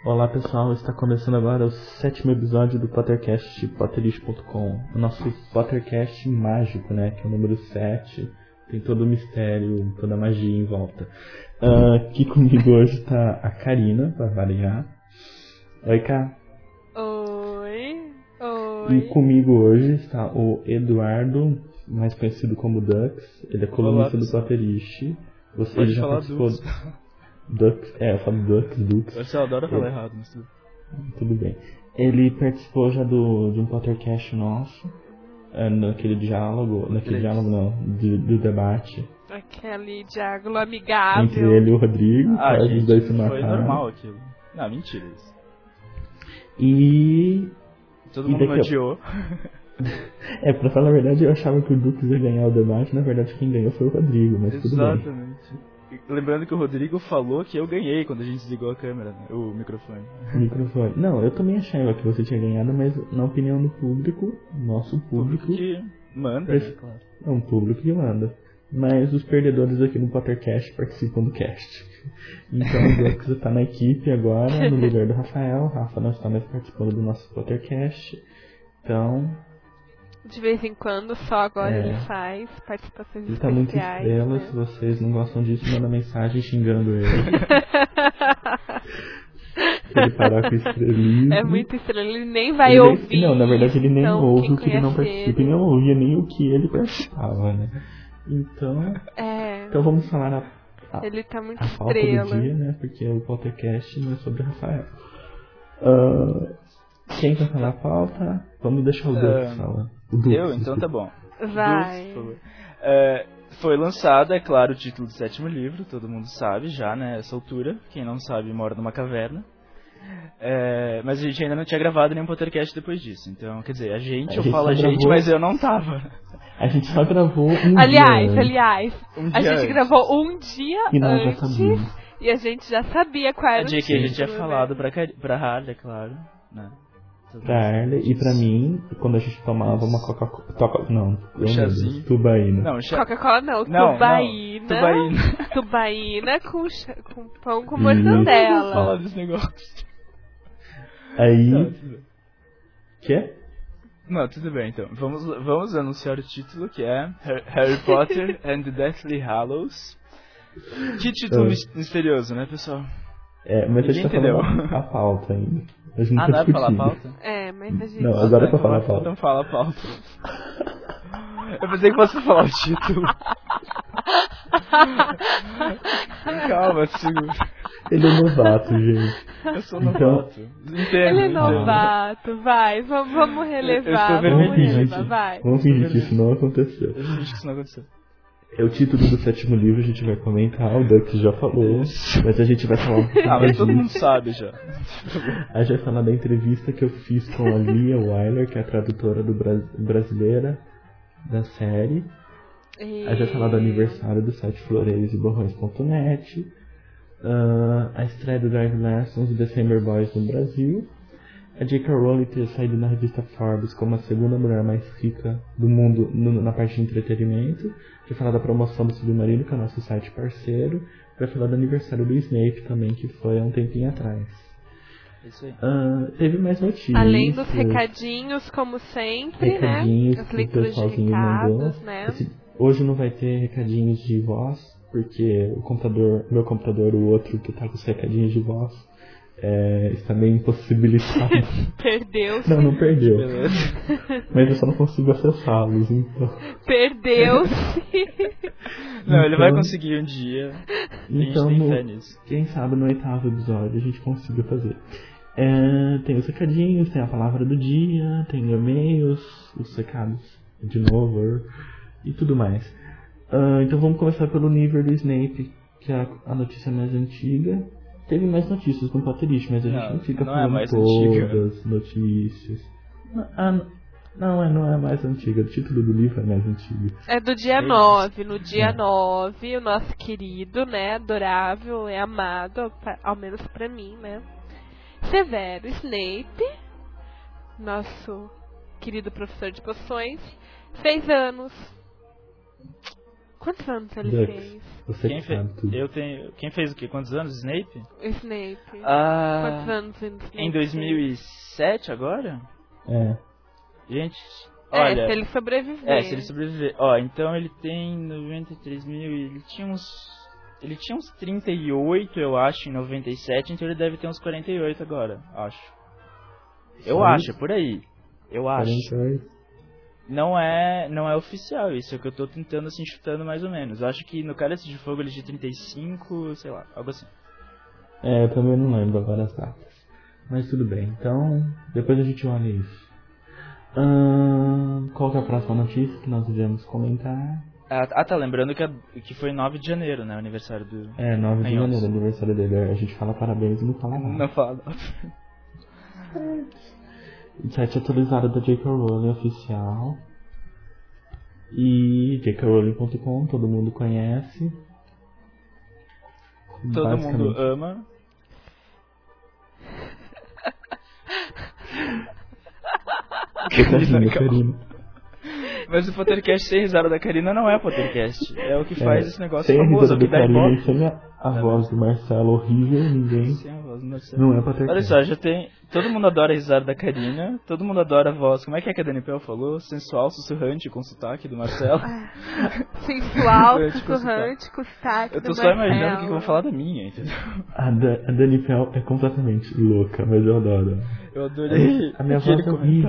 Olá pessoal, está começando agora o 7º episódio do Pottercast Potterish.com, o nosso Pottercast mágico, né, que é o número 7, tem todo o mistério, toda a magia em volta. Aqui comigo hoje está a Karina, para variar. Oi, Ká. Oi. E comigo hoje está o Eduardo, mais conhecido como Dux, ele é colunista do Potterish. Pode falar Dux. Dux, eu falo Dux. Você adora falar errado, mas tudo bem. Ele participou já de um Pottercast nosso, naquele diálogo do debate. Aquele diálogo amigável. Entre ele e o Rodrigo, os dois se mataram. Foi normal aquilo. Não, mentira isso. E... Todo mundo me odiou. Pra falar a verdade, eu achava que o Dux ia ganhar o debate, na verdade quem ganhou foi o Rodrigo, mas tudo bem. Exatamente. Lembrando que o Rodrigo falou que eu ganhei quando a gente desligou a câmera, né? O microfone. Não, eu também achava que você tinha ganhado, mas na opinião do público, nosso público... que manda, né? Claro. É um público que manda. Mas os perdedores aqui no Pottercast participam do cast. Então o Dux está na equipe agora, no lugar do Rafael. O Rafa não está mais participando do nosso Pottercast. Então... De vez em quando, só agora ele faz participações ele especiais. Ele tá muito estrela, se vocês não gostam disso, manda mensagem xingando ele. Se ele parar com estrelismo. É muito estrela, ele nem vai ouvir. Não, na verdade ele nem então, ouve o que ele não participa e não ouvia nem o que ele participava, né? Então vamos falar ele tá muito a pauta estrela do dia, né? Porque o podcast não é sobre Rafael. Quem vai falar a pauta? Vamos deixar o Dux falar. Então tá bom. Vai. Foi lançado, é claro, o título do 7º livro, todo mundo sabe já, né, essa altura. Quem não sabe mora numa caverna. Mas a gente ainda não tinha gravado nenhum podcast depois disso. Então, quer dizer, a gente mas eu não tava. A gente só gravou um Aliás, dia a gente gravou um dia e nós antes. Já sabíamos. E a gente já sabia qual era o dia título. Que a gente tinha falado pra Harley, é claro, né? Pra Harley e pra mim, quando a gente tomava uma Coca-Cola. Não, chazinho. Tubaína. Não, Coca-Cola não, tubaína. Tubaína com pão com mortadela. Não vou falar desse negócio. Aí. Quê? Não, tudo bem então. Vamos anunciar o título, que é Harry Potter and the Deathly Hallows. Que título misterioso, né, pessoal? Mas a gente tá falando a pauta ainda. A gente não é pra falar a pauta? Mas a gente... Não, agora é pra falar a pauta. Então fala a pauta. Eu pensei que fosse falar o título. Calma, segura. Ele é novato, gente. Eu sou novato. Entendo, ele é novato, vai. Vamos relevar. Vai. Vamos fingir que isso não aconteceu. Eu fingi que isso não aconteceu. É o título do 7º livro, a gente vai comentar, o Dux já falou, mas a gente vai falar um pouco mas todo mundo sabe já. A gente vai falar da entrevista que eu fiz com a Lia Wyler, que é a tradutora brasileira da série. A gente vai falar do aniversário do site Floreios e Borrões.net, a estreia do Drive Lessons e December Boys no Brasil, a J.K. Rowling ter saído na revista Forbes como a segunda mulher mais rica do mundo na parte de entretenimento. Vai falar da promoção do Submarino, que é o nosso site parceiro. Vai falar do aniversário do Snape também, que foi há um tempinho atrás. Isso aí. Teve mais notícias. Além dos recadinhos, como sempre, né? As leituras de recados, né? Hoje não vai ter recadinhos de voz, porque meu computador, o outro que tá com os recadinhos de voz, está meio impossibilitado. Perdeu-se. Não perdeu. Mas eu só não consigo acessá-los, então. Perdeu-se. Não, ele vai conseguir um dia. Então, a gente tem fé nisso. Quem sabe no 8º episódio a gente consiga fazer. Tem os recadinhos, tem a palavra do dia, tem e-mails, os recados de novo e tudo mais. Então vamos começar pelo nível do Snape, que é a notícia mais antiga. Teve mais notícias no Potterish, mas a gente não fica falando todas as notícias. Não é mais antiga. O título do livro é mais antigo. É do dia 9. No dia 9, o nosso querido, né, adorável e amado, ao menos pra mim, né, Severo Snape, nosso querido professor de poções, fez anos. Quantos anos ele Dux. fez? Você que sabe tudo. Quem fez o quê? Quantos anos? Snape? O Snape. Ah, Quantos anos o Snape em 2007 agora? É. Gente, olha... se ele sobreviver. se ele sobreviver. Ó, então ele tem 93 mil e ele tinha uns 38, eu acho, em 97, então ele deve ter uns 48 agora, acho. Eu acho, é por aí. Eu acho. 48. Não é oficial isso, é o que eu tô tentando, assim, chutando mais ou menos. Eu acho que no Cálice de Fogo ele é de 35, sei lá, algo assim. Eu também não lembro agora as datas. Mas tudo bem, então depois a gente olha isso. Qual que é a próxima notícia que nós devemos comentar? Tá lembrando que foi 9 de janeiro, né, o aniversário do... 9 de janeiro, aniversário dele. A gente fala parabéns e não fala nada. Não fala. Site atualizado da J.K. Rowling oficial. E jkrowling.com, todo mundo conhece. Todo mundo ama. Karina. Mas o Pottercast sem risada da Karina não é Pottercast. É o que faz esse negócio sem famoso, a o que risada dá da Karina ibope. e sem a voz do Marcelo horrível, ninguém... Sem a voz do Marcelo. Não é Pottercast. Olha só, já tem... Todo mundo adora a risada da Karina, todo mundo adora a voz... Como é que a Dani Pel falou? Sensual, sussurrante, com sotaque do Marcelo. Sensual, sussurrante, com sotaque do Marcelo. Eu tô só imaginando o que vão falar da minha, entendeu? A Dani Pel é completamente louca, mas eu adoro. Eu adorei a minha voz é horrível.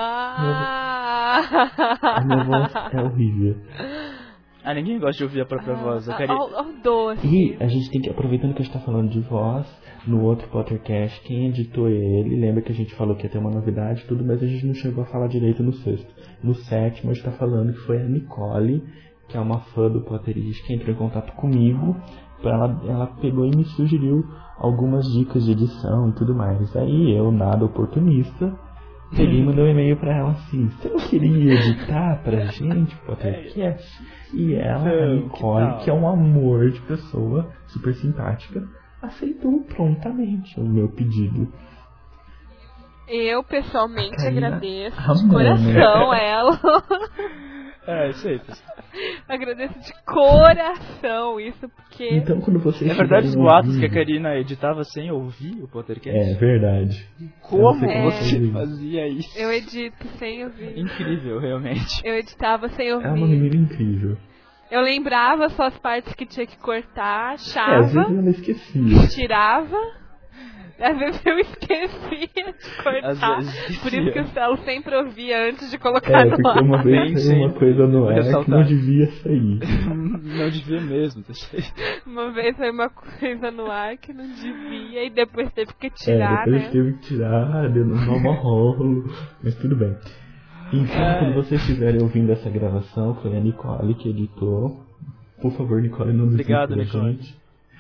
A minha voz é horrível. Ninguém gosta de ouvir a própria voz. Doce. E a gente tem que, aproveitando que a gente tá falando de voz, no outro Pottercast, quem editou ele, lembra que a gente falou que ia ter uma novidade e tudo, mas a gente não chegou a falar direito no sexto. No sétimo a gente tá falando que foi a Nicole, que é uma fã do Potterist, que entrou em contato comigo. Ela pegou e me sugeriu algumas dicas de edição e tudo mais. Aí eu, nada oportunista, peguei e mandei um e-mail pra ela assim: você não queria editar pra gente Pottercast? E ela, a Nicole, que é um amor de pessoa, super simpática, aceitou prontamente o meu pedido. Eu pessoalmente agradeço de amor, coração ela. Aceita. Agradeço de coração isso, porque... Então quando vocês... É verdade os boatos que a Karina editava sem ouvir o Pottercast? É verdade. Como você fazia isso? Eu edito sem ouvir. Incrível, realmente. Eu editava sem ouvir. É uma menina incrível. Eu lembrava só as partes que tinha que cortar, achava... às vezes ela esquecia. Tirava... Às vezes eu esquecia de cortar. Por isso que o Celo sempre ouvia antes de colocar no ar. Porque uma vez saiu uma coisa no ar que não devia sair. Não devia mesmo. Uma vez saiu uma coisa no ar que não devia e depois teve que tirar, depois teve que tirar, deu um rolo, mas tudo bem. Então, quando vocês estiverem ouvindo essa gravação, foi a Nicole que editou. Por favor, Nicole, não desista da gente.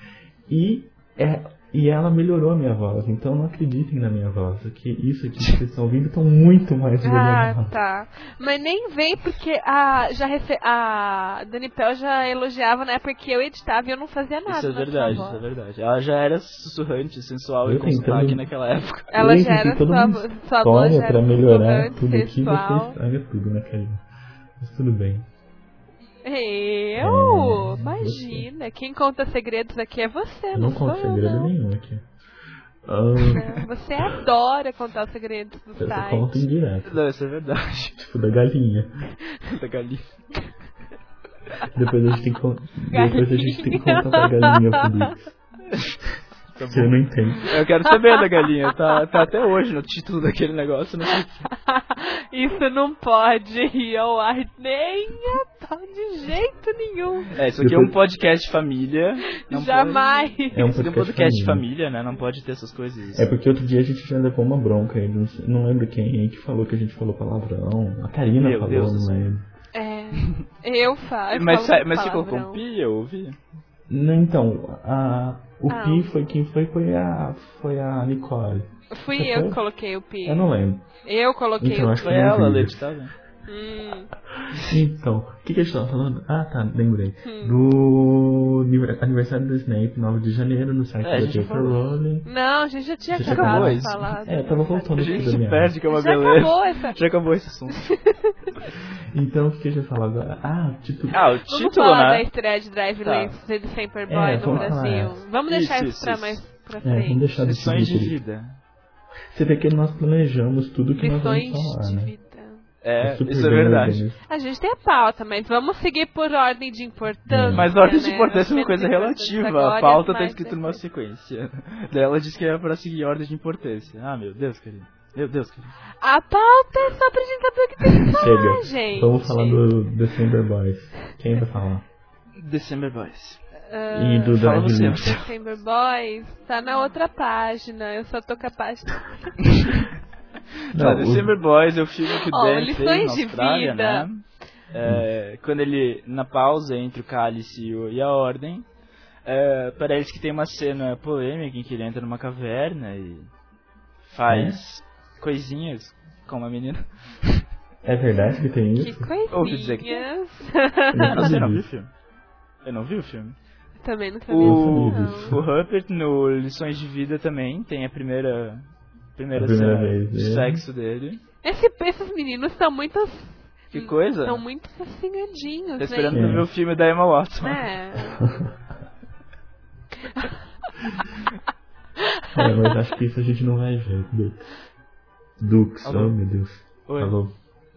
E ela melhorou a minha voz, então não acreditem na minha voz. Isso aqui que vocês estão ouvindo estão muito mais melhorados. Tá. Mas nem vem porque a Dani Pel já elogiava na época que eu editava e eu não fazia nada. Isso é verdade. Ela já era sussurrante, sensual e com sotaque naquela época. Ela já era sua voz já pra melhorar tudo aqui, sensual. você estraga tudo, né, Karina? Mas tudo bem. Imagina, quem conta segredos aqui é você, eu não conto segredo nenhum aqui. Você adora contar os segredos do site. Eu conto em direto. Não, isso é verdade. Tipo da galinha. Depois a gente tem que contar pra galinha tudo isso. Você não entende. Eu quero saber da galinha. Tá até hoje no título daquele negócio. Não sei. Isso não pode ir ao ar nem de jeito nenhum. Isso aqui é um podcast família. Jamais. É um podcast família, né? Não pode ter essas coisas. É porque outro dia a gente já levou uma bronca. Não lembro quem que falou que a gente falou palavrão. A Karina falou, não lembro. Eu falo. Mas ficou com pi, eu ouvi? Não, então, o pi foi quem foi a Nicole. Fui eu que coloquei o pi. Eu não lembro. Eu coloquei então, o acho pi. que foi ela, editava. Então, o que a gente tava falando? Ah, tá, lembrei. Do aniversário do Snape, 9 de janeiro, no site da J.K. Rowling. Não, a gente já tinha Já acabado acabou de isso? falar. Tava voltando A aqui da gente minha. perde que é uma Já beleza. acabou essa. Já acabou esse assunto. Então, o que a gente vai falar agora? Ah, título. O Vamos título, falar da né? estreia de Drive Tá. Lance do Semper Boy no vamos falar Brasil. essa. Vamos deixar Isso, isso pra isso. mais pra Vamos frente. deixar desse Lições de jeito. vida. Você vê que nós planejamos tudo que nós Lições vamos falar, de né? vida. Super Isso é bem verdade. organizado. A gente tem a pauta, mas vamos seguir por ordem de importância. Mas a ordem de né? importância é uma Menos coisa importantes relativa. agora, A pauta tá mais escrita numa depois. sequência. Daí ela diz que é pra seguir ordem de importância. Ah, meu Deus, querido. Meu Deus, querido. A pauta é só pra gente saber o que tem que falar, Chega. gente. Vamos falar do December Boys. Quem vai falar? December Boys. E do fala Drive você, Lance. December Boys tá na outra página. Eu só tô capaz de... Tá, December Boys é o filme que o Dan lições fez na de Austrália, vida. né? Quando ele, na pausa entre o cálice e a ordem, parece que tem uma cena polêmica em que ele entra numa caverna e faz coisinhas com uma menina. É verdade que tem Que isso? Ouvi dizer que tem. coisinhas. Você não viu o filme? Eu não vi o filme. Também não sabia disso, O Rupert no Lições de Vida também tem a primeira primeira cena vez de dele. sexo dele. Esses meninos são muito... Que coisa? São muito fascinadinhos, Tô né? esperando pra ver o filme da Emma Watson. É. Mas acho que isso a gente não vai ver. Dux, Alô? oh meu Deus. Oi. Alô.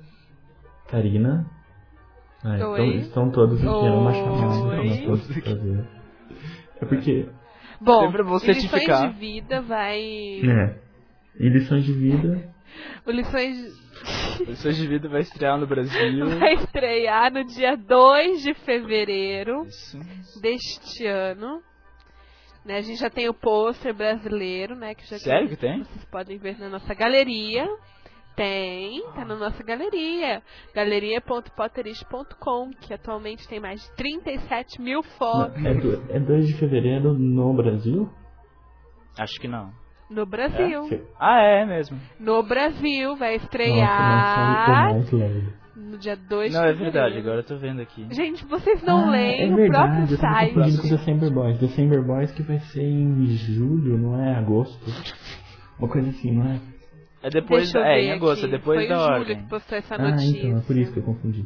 Karina. Então, Oi. estão todos aqui, é uma chamada Oi. que nós todos fazer. É porque, Bom, Sempre vou Lições certificar. de Vida vai... em lições de vida, O Lições Lições de Vida vai estrear no Brasil. vai estrear no dia 2 de fevereiro Isso. deste ano. Né, a gente já tem o pôster brasileiro, né? Que já Sério que tem? Vocês podem ver na nossa galeria. Tem, tá na nossa galeria. Galeria.potterish.com, que atualmente tem mais de 37 mil fotos é 2 de fevereiro no Brasil? Acho que não. no Brasil. Ah, é mesmo. No Brasil, vai Nossa, estrear mas sabe o mais leve. no dia 2 de Não, é fevereiro. verdade, agora eu tô vendo aqui. Gente, vocês não leem é o verdade, próprio eu tava site. confundindo com December Boys. December Boys que vai ser em julho, não é agosto? Uma coisa assim, não é? É depois, Deixa eu ver em agosto, aqui. é depois Foi da o Júlio ordem. que postou essa Então notícia. é por isso que eu confundi.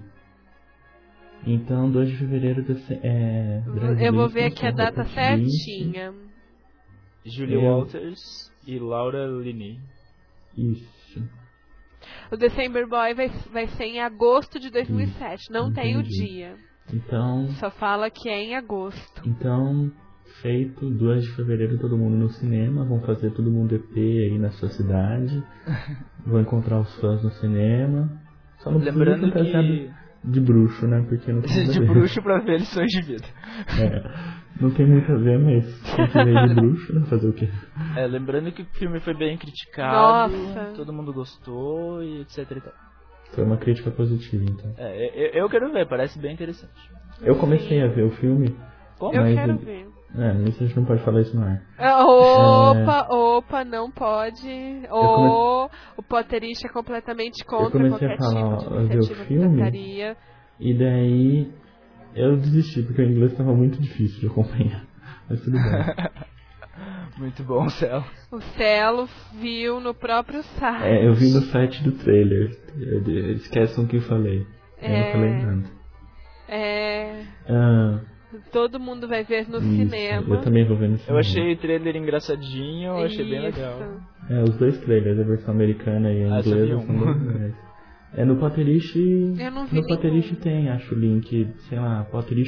Então, 2 de fevereiro Eu vou ver aqui a data certinha. Julia Walters e Laura Linney. Isso. O December Boy vai ser em agosto de 2007. Não tem o Entendi. dia. Então, Só fala que é em agosto. feito, 2 de fevereiro todo mundo no cinema, vão fazer todo mundo EP aí na sua cidade, vão encontrar os fãs no cinema. Só não precisa Lembrando fantasiar que... de bruxo, né? Porque não tem de bruxo pra ver Lições de Vida. não tem muito a ver, mas tem que ver de bruxo, né? Fazer o quê? Lembrando que o filme foi bem criticado, Nossa. todo mundo gostou e etc e tal. Foi uma crítica positiva, então. Eu quero ver, parece bem interessante. Eu comecei a ver o filme, Como? Eu mas quero ver. mas a gente não pode falar isso no ar. Opa, não pode. O Potterish é completamente contra comecei qualquer a falar, tipo de a ver o iniciativa filme. pirataria. E daí eu desisti, porque o inglês estava muito difícil de acompanhar. Mas tudo bem. Muito bom, Céu. O Celo viu no próprio site. Eu vi no site do trailer. Esqueçam o que eu falei. Eu não falei nada. Todo mundo vai ver no Isso, cinema. eu também vou ver no cinema. Eu achei o trailer engraçadinho, eu achei bem Isso. legal. Os dois trailers, a versão americana e a Ah, só vi inglesa, um. são bem legais. No Potterish. Eu não vi No Potterish nenhum. tem, acho o link, sei lá,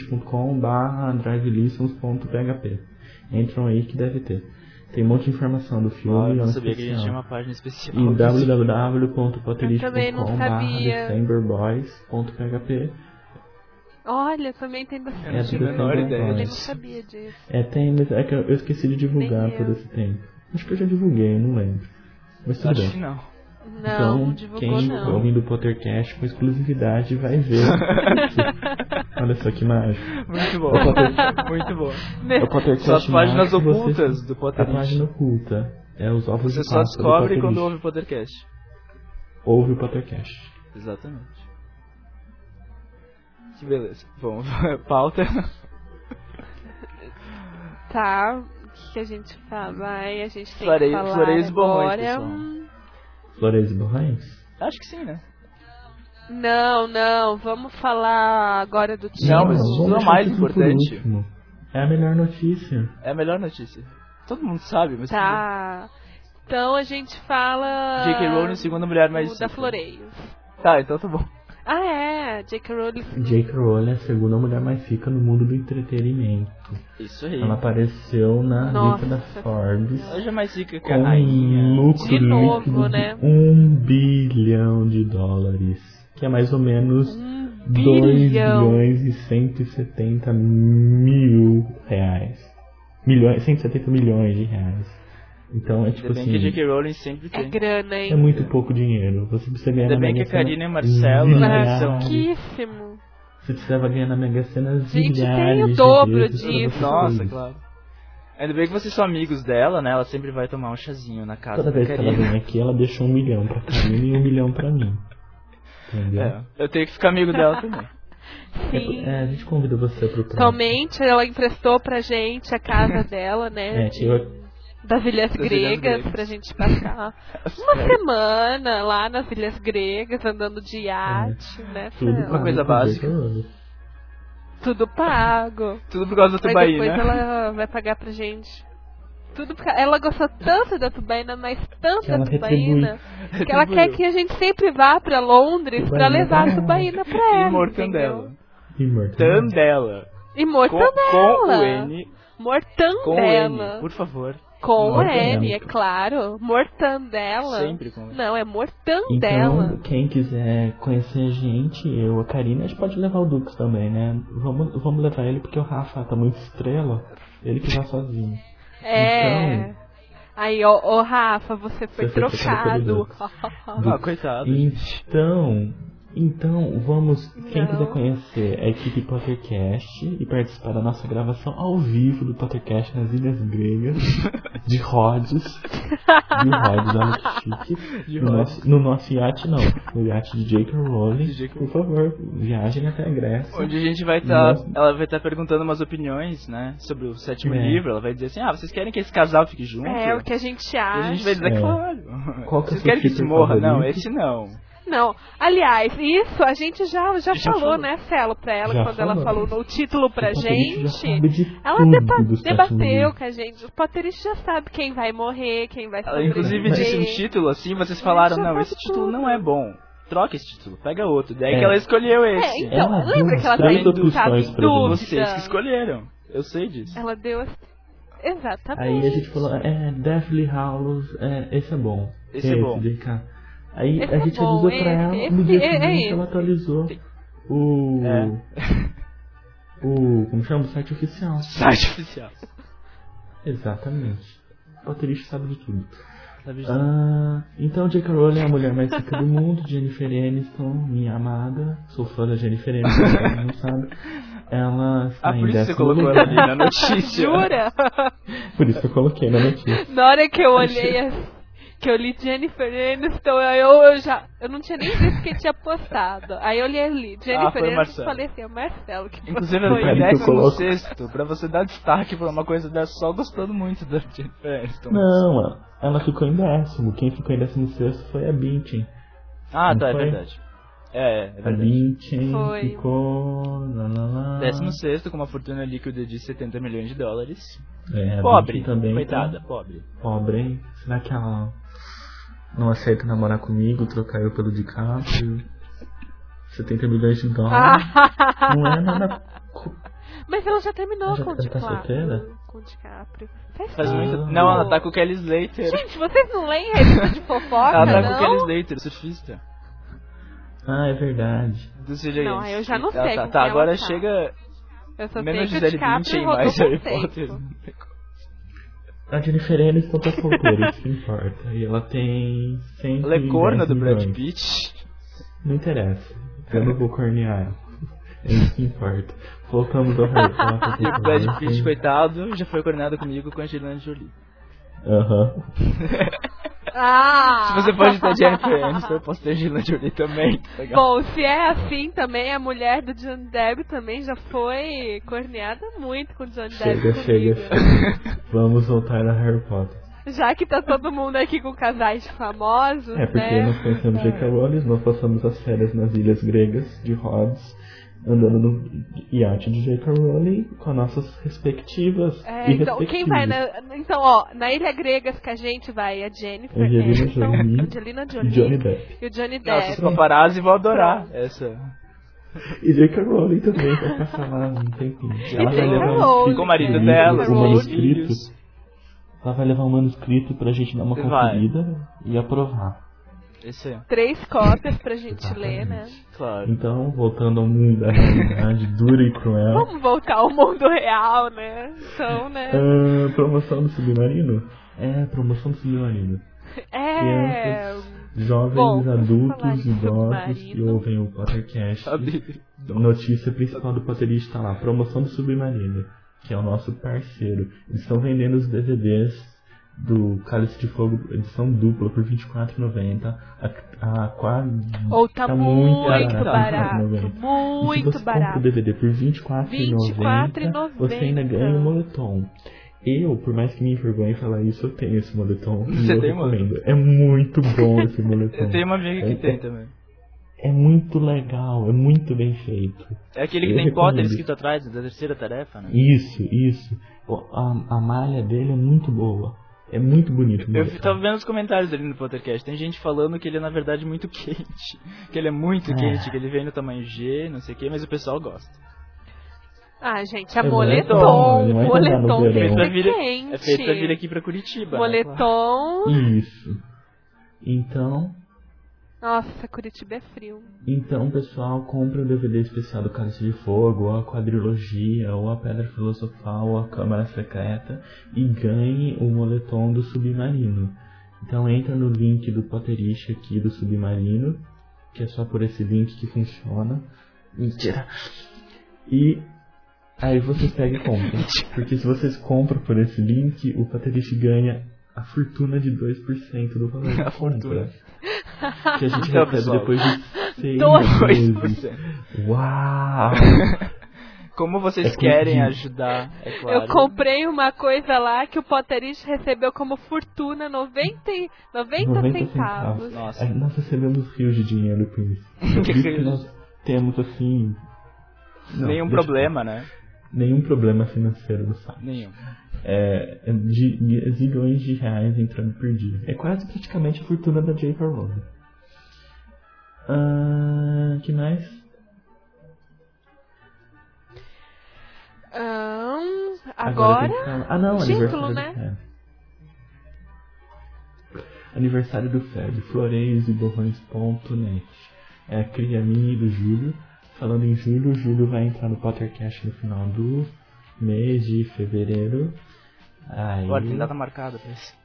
potterish.com/drivelessons.php. Entram aí que deve ter. Tem um monte de informação do filme. Eu não é um sabia que a gente tinha especial. uma página especial. Eu E também não www.potterish.com/decemberboys.php. Olha, também tem do Eu não tinha a do menor December ideia Eu nem Boys. disso. sabia disso. Tem, mas é que eu esqueci de divulgar Nem todo eu. esse tempo. Acho que eu já divulguei, eu não lembro. Mas tudo Acho bem. que não. Não, Então, divulgou quem não. ouvindo o Pottercast com exclusividade vai ver. Olha só que mágico. Muito bom. O Potter- Muito bom. O Pottercast São as páginas mágico, você- ocultas do A Potterish. página oculta. Os ovos Você de só Páscoa do descobre Potterish. quando ouve o Pottercast. Ouve o Pottercast. Exatamente. Que beleza. Bom, pauta. Tá, o que a gente fala? A gente tem Floreios, que falar Floreios e Borrões, agora. pessoal. Floreios e Borrões? Acho que sim, né? Não, vamos falar agora do time. Não, mas isso vamos é o deixar mais tudo por importante. último. É a melhor notícia. É a melhor notícia. Todo mundo sabe, mas... Tá, então a gente fala... J.K. Rowling, segunda mulher mais da rica. Floreios. Tá, então tá bom. Ah, é, J.K. Rowling. J.K. Rowling é a segunda mulher mais rica no mundo do entretenimento. Isso aí. Ela apareceu na Nossa. lista da Forbes Hoje é mais rica que com a rainha. um lucro De novo, líquido né? de $1 bilhão, que é mais ou menos 2 bilhões e 170 mil reais. 170 milhões de reais. Então é tipo Ainda bem assim, que a J.K. Rowling sempre tem. É grana, hein? é muito pouco dinheiro. Você precisa ganhar Ainda na bem que Mega a Sena Karina e a Marcelo, né, são... Pouquíssimo. Você precisava ganhar na Mega Sena Gente, zilhares tem o de dobro vezes pra disso. você Nossa, ter isso. claro. Ainda bem que vocês são amigos dela, né? Ela sempre vai tomar um chazinho na casa Toda da vez que ela Karina. vem aqui, ela deixa 1 milhão pra Karina e 1 milhão pra mim. Entendeu? É, eu tenho que ficar amigo dela também. Sim. A gente convida você pro próximo. Somente ela emprestou pra gente a casa dela, né? Das Ilhas Gregas, pra gente passar uma semana lá nas Ilhas Gregas, andando de iate, né? Tudo Fela? Uma coisa básica. Tudo pago. Tudo por causa da Aí Tubaína. depois ela vai pagar pra gente. Tudo porque ela gostou tanto da Tubaína, mas tanto Que ela da Tubaína, que ela Retribuiu. quer que a gente sempre vá pra Londres pra Tubaína levar a dela. Tubaína pra ela. E Mortandela. E Tandela. E Com Mortandela. o N. Com o Mortandela. N, por favor. Com o Mortandela. N, é claro. Mortandela. Sempre com o N. Não, é Mortandela. Então, quem quiser conhecer a gente, eu, a Karina, a gente pode levar o Dux também, né? Vamos levar ele porque o Rafa tá muito estrela. Ele que vai sozinho. É. Então, Aí, ó, Rafa, você foi Você foi trocado pelo trocado. Ah, coitado. Então, vamos. Quem Não. quiser conhecer a equipe Pottercast e participar da nossa gravação ao vivo do Pottercast nas Ilhas Gregas, de Rhodes. Olha que chique. De No nosso iate, não. No iate de J.K. Rowling. De J.K. Por favor, viajem até a Grécia. Onde a gente vai estar. Nossa. Ela vai estar perguntando umas opiniões, né? Sobre o 7º É. livro. Ela vai dizer assim: vocês querem que esse casal fique junto? É o que a gente E acha. a gente vai dizer, É. claro. Qual que é Vocês o seu querem que esse shipper morra? Não, favorito? esse não. Não, aliás, isso a gente já falou, falou. né, Celo, pra ela, Já quando ela falou. falou no título pra O Potterista já gente. sabe de Ela tudo do sétimo debateu livro. com a gente. O Potterista já sabe quem vai morrer, quem vai Ela sobreviver. inclusive disse um título assim, vocês falaram, Já não, sabe esse título tudo. não é bom. Troca esse título, pega outro. Daí É. que ela escolheu esse. Então, Ela lembra deu que ela as tá três em opções tava em pra gente. dúvida? Vocês que escolheram. Eu sei disso. Ela deu as... Exatamente. Aí a gente falou, Deathly Hallows, esse é bom. Esse é bom. DK. Aí Esse a é gente bom, avisou pra ela, esse no dia é seguinte esse. ela atualizou o... como chama? O site oficial. Site oficial. Exatamente. O Potterista sabe de tudo. Sabe disso? Então J.K. Rowling é a mulher mais rica do mundo. Jennifer Aniston, minha amada. Sou fã da Jennifer Aniston, pra quem não sabe. Ela está em Por isso você 10º colocou lugar. ela ali na notícia. Jura? Por isso que eu coloquei na notícia. Na hora que eu olhei, que eu li Jennifer Aniston, eu não tinha nem visto que tinha postado. Aí eu li Jennifer foi o Aniston e Marcelo. falei assim, é o Marcelo que Inclusive postou ela Aí isso. que eu coloco. 16º, pra você dar destaque pra uma coisa dessa, só gostando muito da Jennifer Aniston. Não, ela ficou em 10º. Quem ficou em 16º foi a Bintin. Ah, Não tá, é foi? verdade. É A verdade. Bintin Foi. ficou... 16º com uma fortuna líquida de $70 milhões. A Pobre, Bintin também coitada, tá pobre. pobre, hein? Será que ela não aceita namorar comigo, trocar eu pelo DiCaprio? $70 milhões. Não é nada... Mas ela já terminou Ela já- com o ela tá DiCaprio. solteira? Com o DiCaprio. Faz Ah. muito. Não, ela tá com o Kelly Slater. Gente, vocês não leem revista de fofoca, Ela tá não? com o Kelly Slater, surfista. É verdade. Dos CGIs. Não, eu já não sei Tá, com tá, quem agora ela tá. chega Eu só menos sei que o Gisele Bündchen DiCaprio e rodou mais com Harry sexo. Potter. A Jennifer Aniston tá solteira, isso que importa. E ela tem 110 Ela é corna do Brad milhões. Pitt. Não interessa. Eu não vou cornear ela. É isso que importa. Voltamos ao Harry Potter. E o Brad Pitt, coitado, já foi coordenado comigo com a Angelina Jolie. Ah! Se você pode ter Jennifer Aniston, eu posso ter Angelina Jolie também. Legal. Bom, se é assim também, a mulher do Johnny Depp também já foi corneada muito com o Johnny Depp. Chega. Vamos voltar a Harry Potter. Já que tá todo mundo aqui com casais famosos, porque né? nós conhecemos J.K. Rowling, nós passamos as férias nas ilhas gregas de Rhodes, andando no iate de J.K. Rowling com nossas respectivas e então, quem vai na Ilha Gregas que a gente vai, a Jennifer Angelina Jolie e Johnny Depp. E o Johnny Depp. Nossa, os paparazzi vão adorar essa. E J.K. Rowling também vai passar lá um tempinho. Ela vai levar com o marido dela, o manuscrito. Ela vai levar um manuscrito pra gente dar uma conferida e aprovar. Esse é. 3 cópias pra gente ler, né? Claro. Então, voltando ao mundo da realidade dura e cruel. Vamos voltar ao mundo real, né? Então, né? Promoção do Submarino? Promoção do Submarino. Crianças, jovens, adultos, idosos que ouvem o Pottercast. Notícia principal do Potterista está lá. Promoção do Submarino, que é o nosso parceiro. Eles estão vendendo os DVDs do Cálice de Fogo, edição dupla, por R$24,90. Tá muito barato. Muito e se você compra o DVD por R$24,90, você ainda ganha um moletom. Por mais que me envergonhe falar isso, eu tenho esse moletom. Você eu tem recomendo. É muito bom esse moletom. Eu tenho uma amiga que tem também. É muito legal, é muito bem feito. É aquele que tem Potter escrito atrás, da terceira tarefa, né? Isso. A malha dele é muito boa. É muito bonito. Eu tava vendo os comentários dele no Pottercast. Tem gente falando que ele é na verdade muito quente. Que ele é muito quente, que ele vem no tamanho G, não sei o que, mas o pessoal gosta. Gente, moletom. Moletom é feito pra vir aqui pra Curitiba. Moletom. Né? Claro. Isso. Então. Nossa, Curitiba é frio. Então, pessoal, compra o DVD especial do Cálice de Fogo, ou a Quadrilogia, ou a Pedra Filosofal, ou a Câmara Secreta, e ganhe o moletom do Submarino. Então, entra no link do Potterish aqui do Submarino, que é só por esse link que funciona. Mentira. E aí vocês pegam e compram. Porque se vocês compram por esse link, o Potterish ganha a fortuna de 2% do valor da compra. Que a gente recebe depois de 6 meses. Uau! Como vocês querem ajudar, é claro. Eu comprei uma coisa lá que o Potterish recebeu como fortuna, 90 centavos. Nossa. Nós recebemos rios de dinheiro com isso. Por isso que nós temos assim... Nenhum problema, né? Nenhum problema financeiro no site. Nenhum. De zilhões de reais entrando por dia. É quase praticamente a fortuna da J.K. Rowling. Que mais? Agora título, aniversário, né? Aniversário do Feb, floreiosborrões.net. É a cria minha e do Júlio. Falando em Júlio, o Júlio vai entrar no Pottercast no final do mês de fevereiro. Agora tem data marcada pra isso.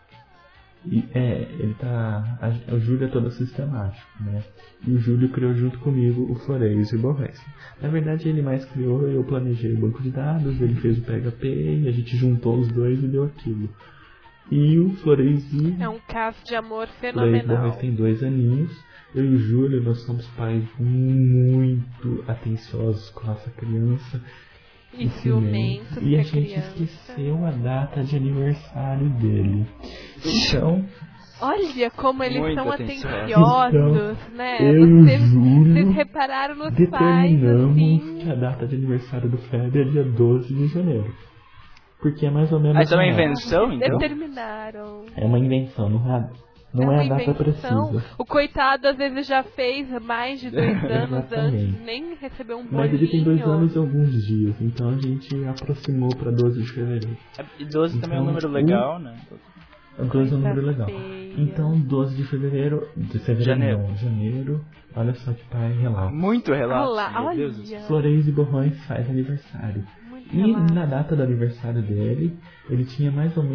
Ele tá... O Júlio é todo sistemático, né? E o Júlio criou junto comigo o Floreios e Borrões. Na verdade, ele mais criou, eu planejei o banco de dados, ele fez o PHP, e a gente juntou os dois e deu aquilo. E o Floreios e... É um caso de amor fenomenal. Floreios e Borrões tem 2 aninhos. Eu e o Júlio, nós somos pais muito atenciosos com a nossa criança. E ciumentos. E a gente esqueceu a data de aniversário dele. Então... Olha como eles são atenciosos, então, né? Eu e o Júlio vocês repararam nos determinamos pais, assim... que a data de aniversário do Feb é dia 12 de janeiro. Porque é mais ou menos... Então é uma invenção, então? Determinaram. É uma invenção, não é a data precisa. O coitado às vezes já fez mais de 2 anos antes, nem recebeu um bolinho. Mas ele tem 2 anos e alguns dias, então a gente aproximou para 12 de fevereiro. E 12 também é um número legal, né? 12 é um número legal. Então, 12 de fevereiro... Janeiro. Olha só que pai relato. Muito relato. Olha. Floreios e Borrões faz aniversário. Na data do aniversário dele, ele tinha mais de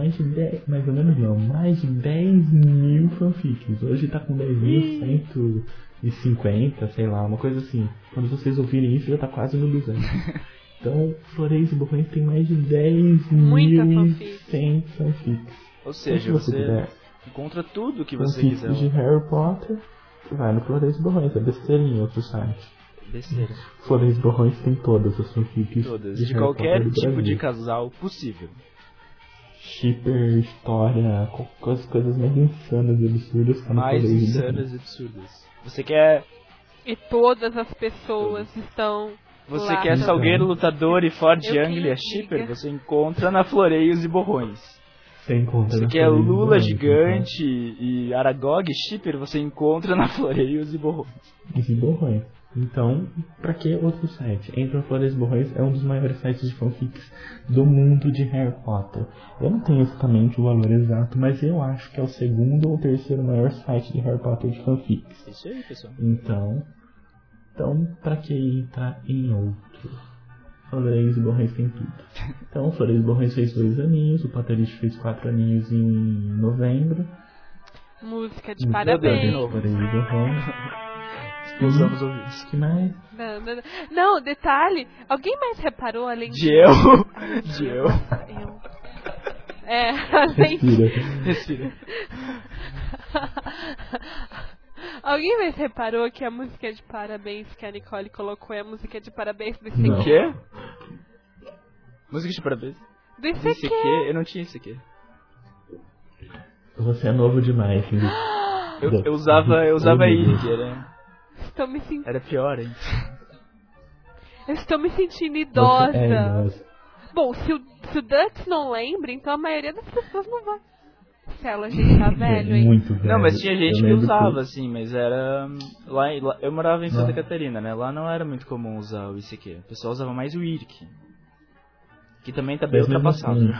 10 mil fanfics. Hoje tá com 10.150, sei lá, uma coisa assim. Quando vocês ouvirem isso, já tá quase no 200. Então, Florêncio e Borrões tem mais de 10.100 fanfics. Ou seja, você encontra tudo que você fanfics quiser. de Harry Potter, vai no Florêncio e Borrões, é besteirinha em outro site. Besteira. Florêncio e Borrões tem todas as fanfics. Todas, de Harry qualquer Potter do tipo Brasil. de casal possível. Shipper, história, coisas mais insanas e absurdas. Tá no Mais Florêncio e insanas e absurdas. Você quer... E todas as pessoas estão Você lá. quer Salgueiro Lutador e Ford Eu Anglia quem Shipper? diga. Você encontra na Floreios e Borrões. Você encontra Você na quer Florêncio e Lula Borrões, Gigante e Aragog Shipper? Você encontra na Floreios e Borrões. E Borrões. Então, pra que outro site? Entra no Florêncio e Borrões, é um dos maiores sites de fanfics do mundo de Harry Potter. Eu não tenho exatamente o valor exato, mas eu acho que é o segundo ou terceiro maior site de Harry Potter de fanfics. Isso aí, pessoal. Então pra que entrar em outro? Florêncio e Borrões tem tudo. Então, Florêncio e Borrões fez 2 aninhos, o Potterist fez 4 aninhos em novembro. Música de Deus, parabéns. de novo. Florêncio e Borrões. Usamos ouvidos. Que mais? Não, detalhe. Alguém mais reparou além De eu. Eu. Além Respira. Alguém mais reparou que a música de parabéns que a Nicole colocou é a música de parabéns do ICQ? Não. O quê? Música de parabéns. Do ICQ? ICQ. Eu não tinha ICQ. Você é novo demais, Felipe. Eu usava IG, Estou me sentindo. era pior, hein? Eu estou me sentindo idosa. Você é idosa. Bom, se o Dux não lembra, então a maioria das pessoas não vai. Celo, a gente tá velho, hein? Muito velho. Não, mas tinha gente Eu que lembro usava, assim, mas era... Lá, eu morava em Santa Não. Catarina, né? Lá não era muito comum usar o ICQ. O pessoal usava mais o IRC. Que também tá bem Mas mesmo ultrapassado. assim, né?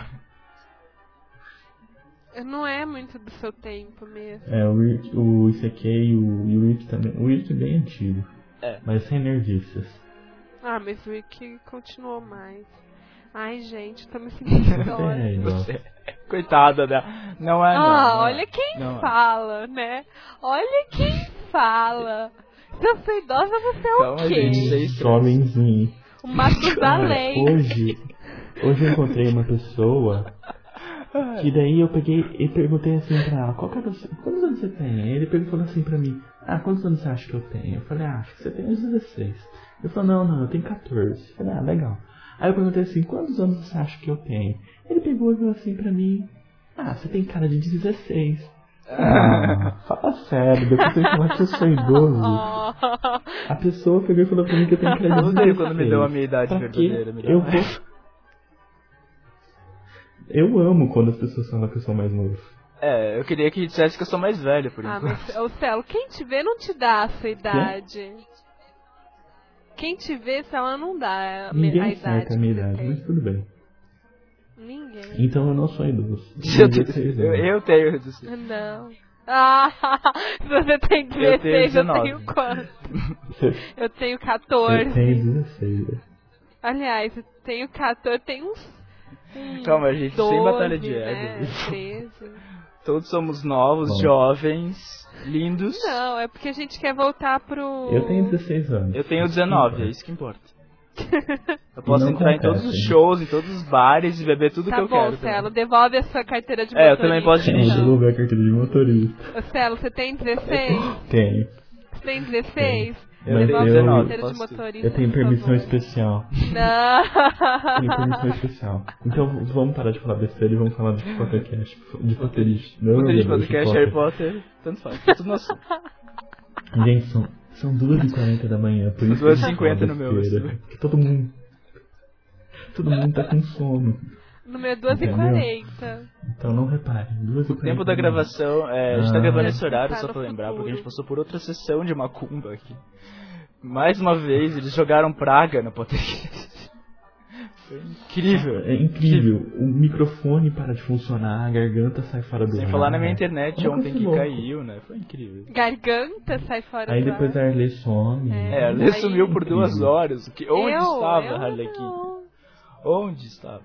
Não é muito do seu tempo mesmo. o ICQ e o IRC também. O IRC é bem antigo. É. Mas sem nerdices. Ah, mas o Wiki continuou mais. Ai, gente, tô me sentindo É, idosa. idosa. Coitada dela. Não é, não. não Olha é. quem Não é. fala, né? Olha quem fala. Se eu sou idosa, você é o Calma, quê? gente, sem estresse. Jovenzinho. O Matusalém. Hoje eu encontrei uma pessoa que daí eu peguei e perguntei assim pra ela, quantos anos você tem? Aí ele perguntou assim pra mim, quantos anos você acha que eu tenho? Eu falei, acho que você tem uns 16. Ele falou, não, eu tenho 14. Eu falei, legal. Aí eu perguntei assim, quantos anos você acha que eu tenho? Ele pegou e falou assim pra mim, você tem cara de 16. Fala sério, depois você falar que eu sou idoso. A pessoa pegou e falou pra mim que eu tenho cara de 16. Eu odeio quando me deu a minha idade Pra verdadeira. quê? Eu amo quando as pessoas falam que eu sou mais novo. Eu queria que dissesse que eu sou mais velho, por enquanto. Mas, ô Celo, quem te vê não te dá a sua idade. Quem te vê, se ela não dá Ninguém a idade. acerta a minha idade, mas tudo bem. Ninguém. Então eu não sou idoso. Eu tenho 16. Não. Se você tem 16, eu tenho quanto? Eu tenho 14. Eu tenho 16. Aliás, eu tenho 14, tenho uns... Calma, gente, 12, sem batalha de né? ego. 13. Todos somos novos, jovens, lindos. Não, é porque a gente quer voltar pro... Eu tenho 16 anos. Eu tenho 19, é isso que importa. Eu posso entrar em todos os shows, em todos os bares e beber tudo que eu quero. Tá bom, Celo, devolve a sua carteira de motorista. Eu também posso dirigir. Eu devolver a carteira de motorista. Ô, Celo, você tem 16? Tenho. Você tem 16? Eu Devolve tenho a 19. carteira de motorista, Eu tenho por permissão favor. especial. Não. Tenho permissão especial. Então vamos parar de falar besteira e vamos falar de podcast. De Potterist. Potterist, podcast, Harry Potter, tanto faz. Tá tudo no assunto. Gente, são 2h40 da manhã. Por isso 2h50 no meu. Porque todo mundo tá com sono. No meu 2h40. Então não repare. 2h40. O tempo da gravação, a gente tá gravando esse horário Tá só no pra lembrar, futuro. porque a gente passou por outra sessão de macumba aqui. Mais uma vez, eles jogaram praga no podcast. Foi incrível. É incrível. O microfone para de funcionar, a garganta sai fora do ar. Sem falar na minha internet Eu ontem que louco. caiu, né? Foi incrível. Garganta sai fora Aí do depois ar. a Arley some. A Lê sumiu por 2 horas. Onde Eu estava a Harley Quinn? não. Onde estava?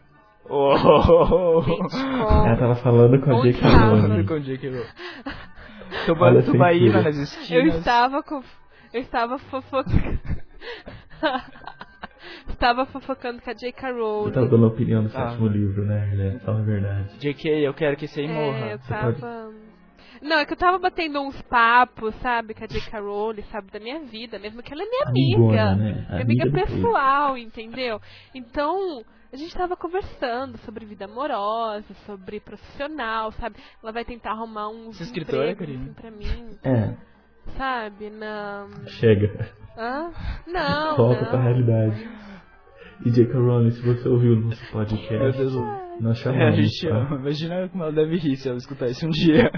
Ela tava falando com a Onde J.K. estava? Rowling. Com J.K. Rowling. Olha a Tubaína censura. nas esquinas. Eu estava estava fofocando com a J.K. Rowling. Eu tava dando opinião do sétimo livro, né? Fala a verdade. J.K., eu quero que esse aí morra. Eu tava... Não, é que eu tava batendo uns papos, sabe, com a J.K. Rowling, sabe, da minha vida, mesmo que ela é minha Amigona, amiga. né? Minha amiga pessoal, entendeu? Então, a gente tava conversando sobre vida amorosa, sobre profissional, sabe? Ela vai tentar arrumar uns empregos assim, pra mim. Sabe, não... Chega. Hã? Não, Volta pra realidade. E J.K. Rowling, se você ouviu o nosso podcast, nós chamamos, a gente ama. Imagina como ela deve rir se ela escutar isso um dia.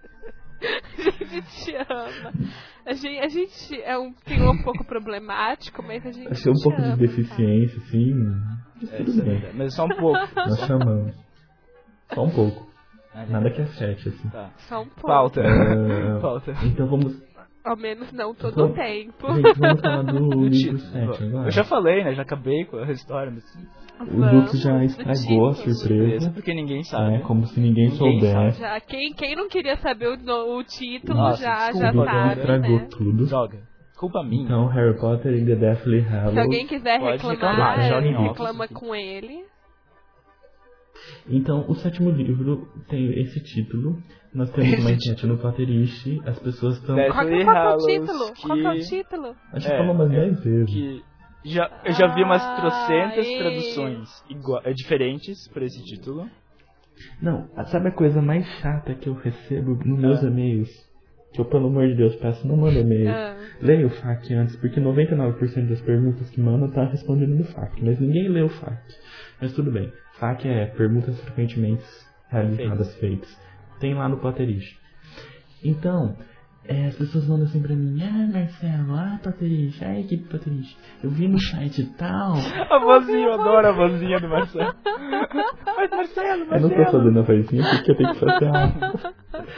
A gente te ama. A gente tem um pouco problemático, mas a gente achei um pouco de deficiência, assim. Mas tudo bem. Mas só um pouco. Nós chamamos. Só um pouco. Nada que afete, assim. Tá. Só um pouco. Pauta. Então vamos... Ao menos não todo o tempo. Gente, vamos falar do livro 7 agora. Eu já falei, né? Já acabei com a história. Mas... O Dux já estragou a surpresa. Porque ninguém sabe. Como se ninguém soubesse. Já, quem não queria saber o título, nossa, já desculpa, sabe, estragou né? tudo. Joga. Culpa minha. Então, Harry Potter and the Deathly Hallows. Se alguém quiser reclamar, reclama reclama com ele. Então, o sétimo livro tem esse título. Nós temos uma enquete no Potterish. As pessoas estão... Qual que é o título? Qual que é o título? A gente falou umas 10 vezes. Eu já vi umas trocentas traduções diferentes pra esse título. Não, sabe a coisa mais chata que eu recebo nos meus e-mails? Que eu, pelo amor de Deus, peço, não manda e-mail. Leia o FAQ antes, porque 99% das perguntas que mandam tá respondendo no FAQ. Mas ninguém lê o FAQ. Mas tudo bem. FAQ é perguntas frequentemente realizadas, feitas. Tem lá no Potterish. Então, as pessoas mandam assim pra mim: Marcelo, Potterish, equipe Potterish, eu vi no site e tal. A vozinha, eu adoro a vozinha do Marcelo. Mas Marcelo. Eu não tô fazendo a vozinha porque eu tenho que fazer a...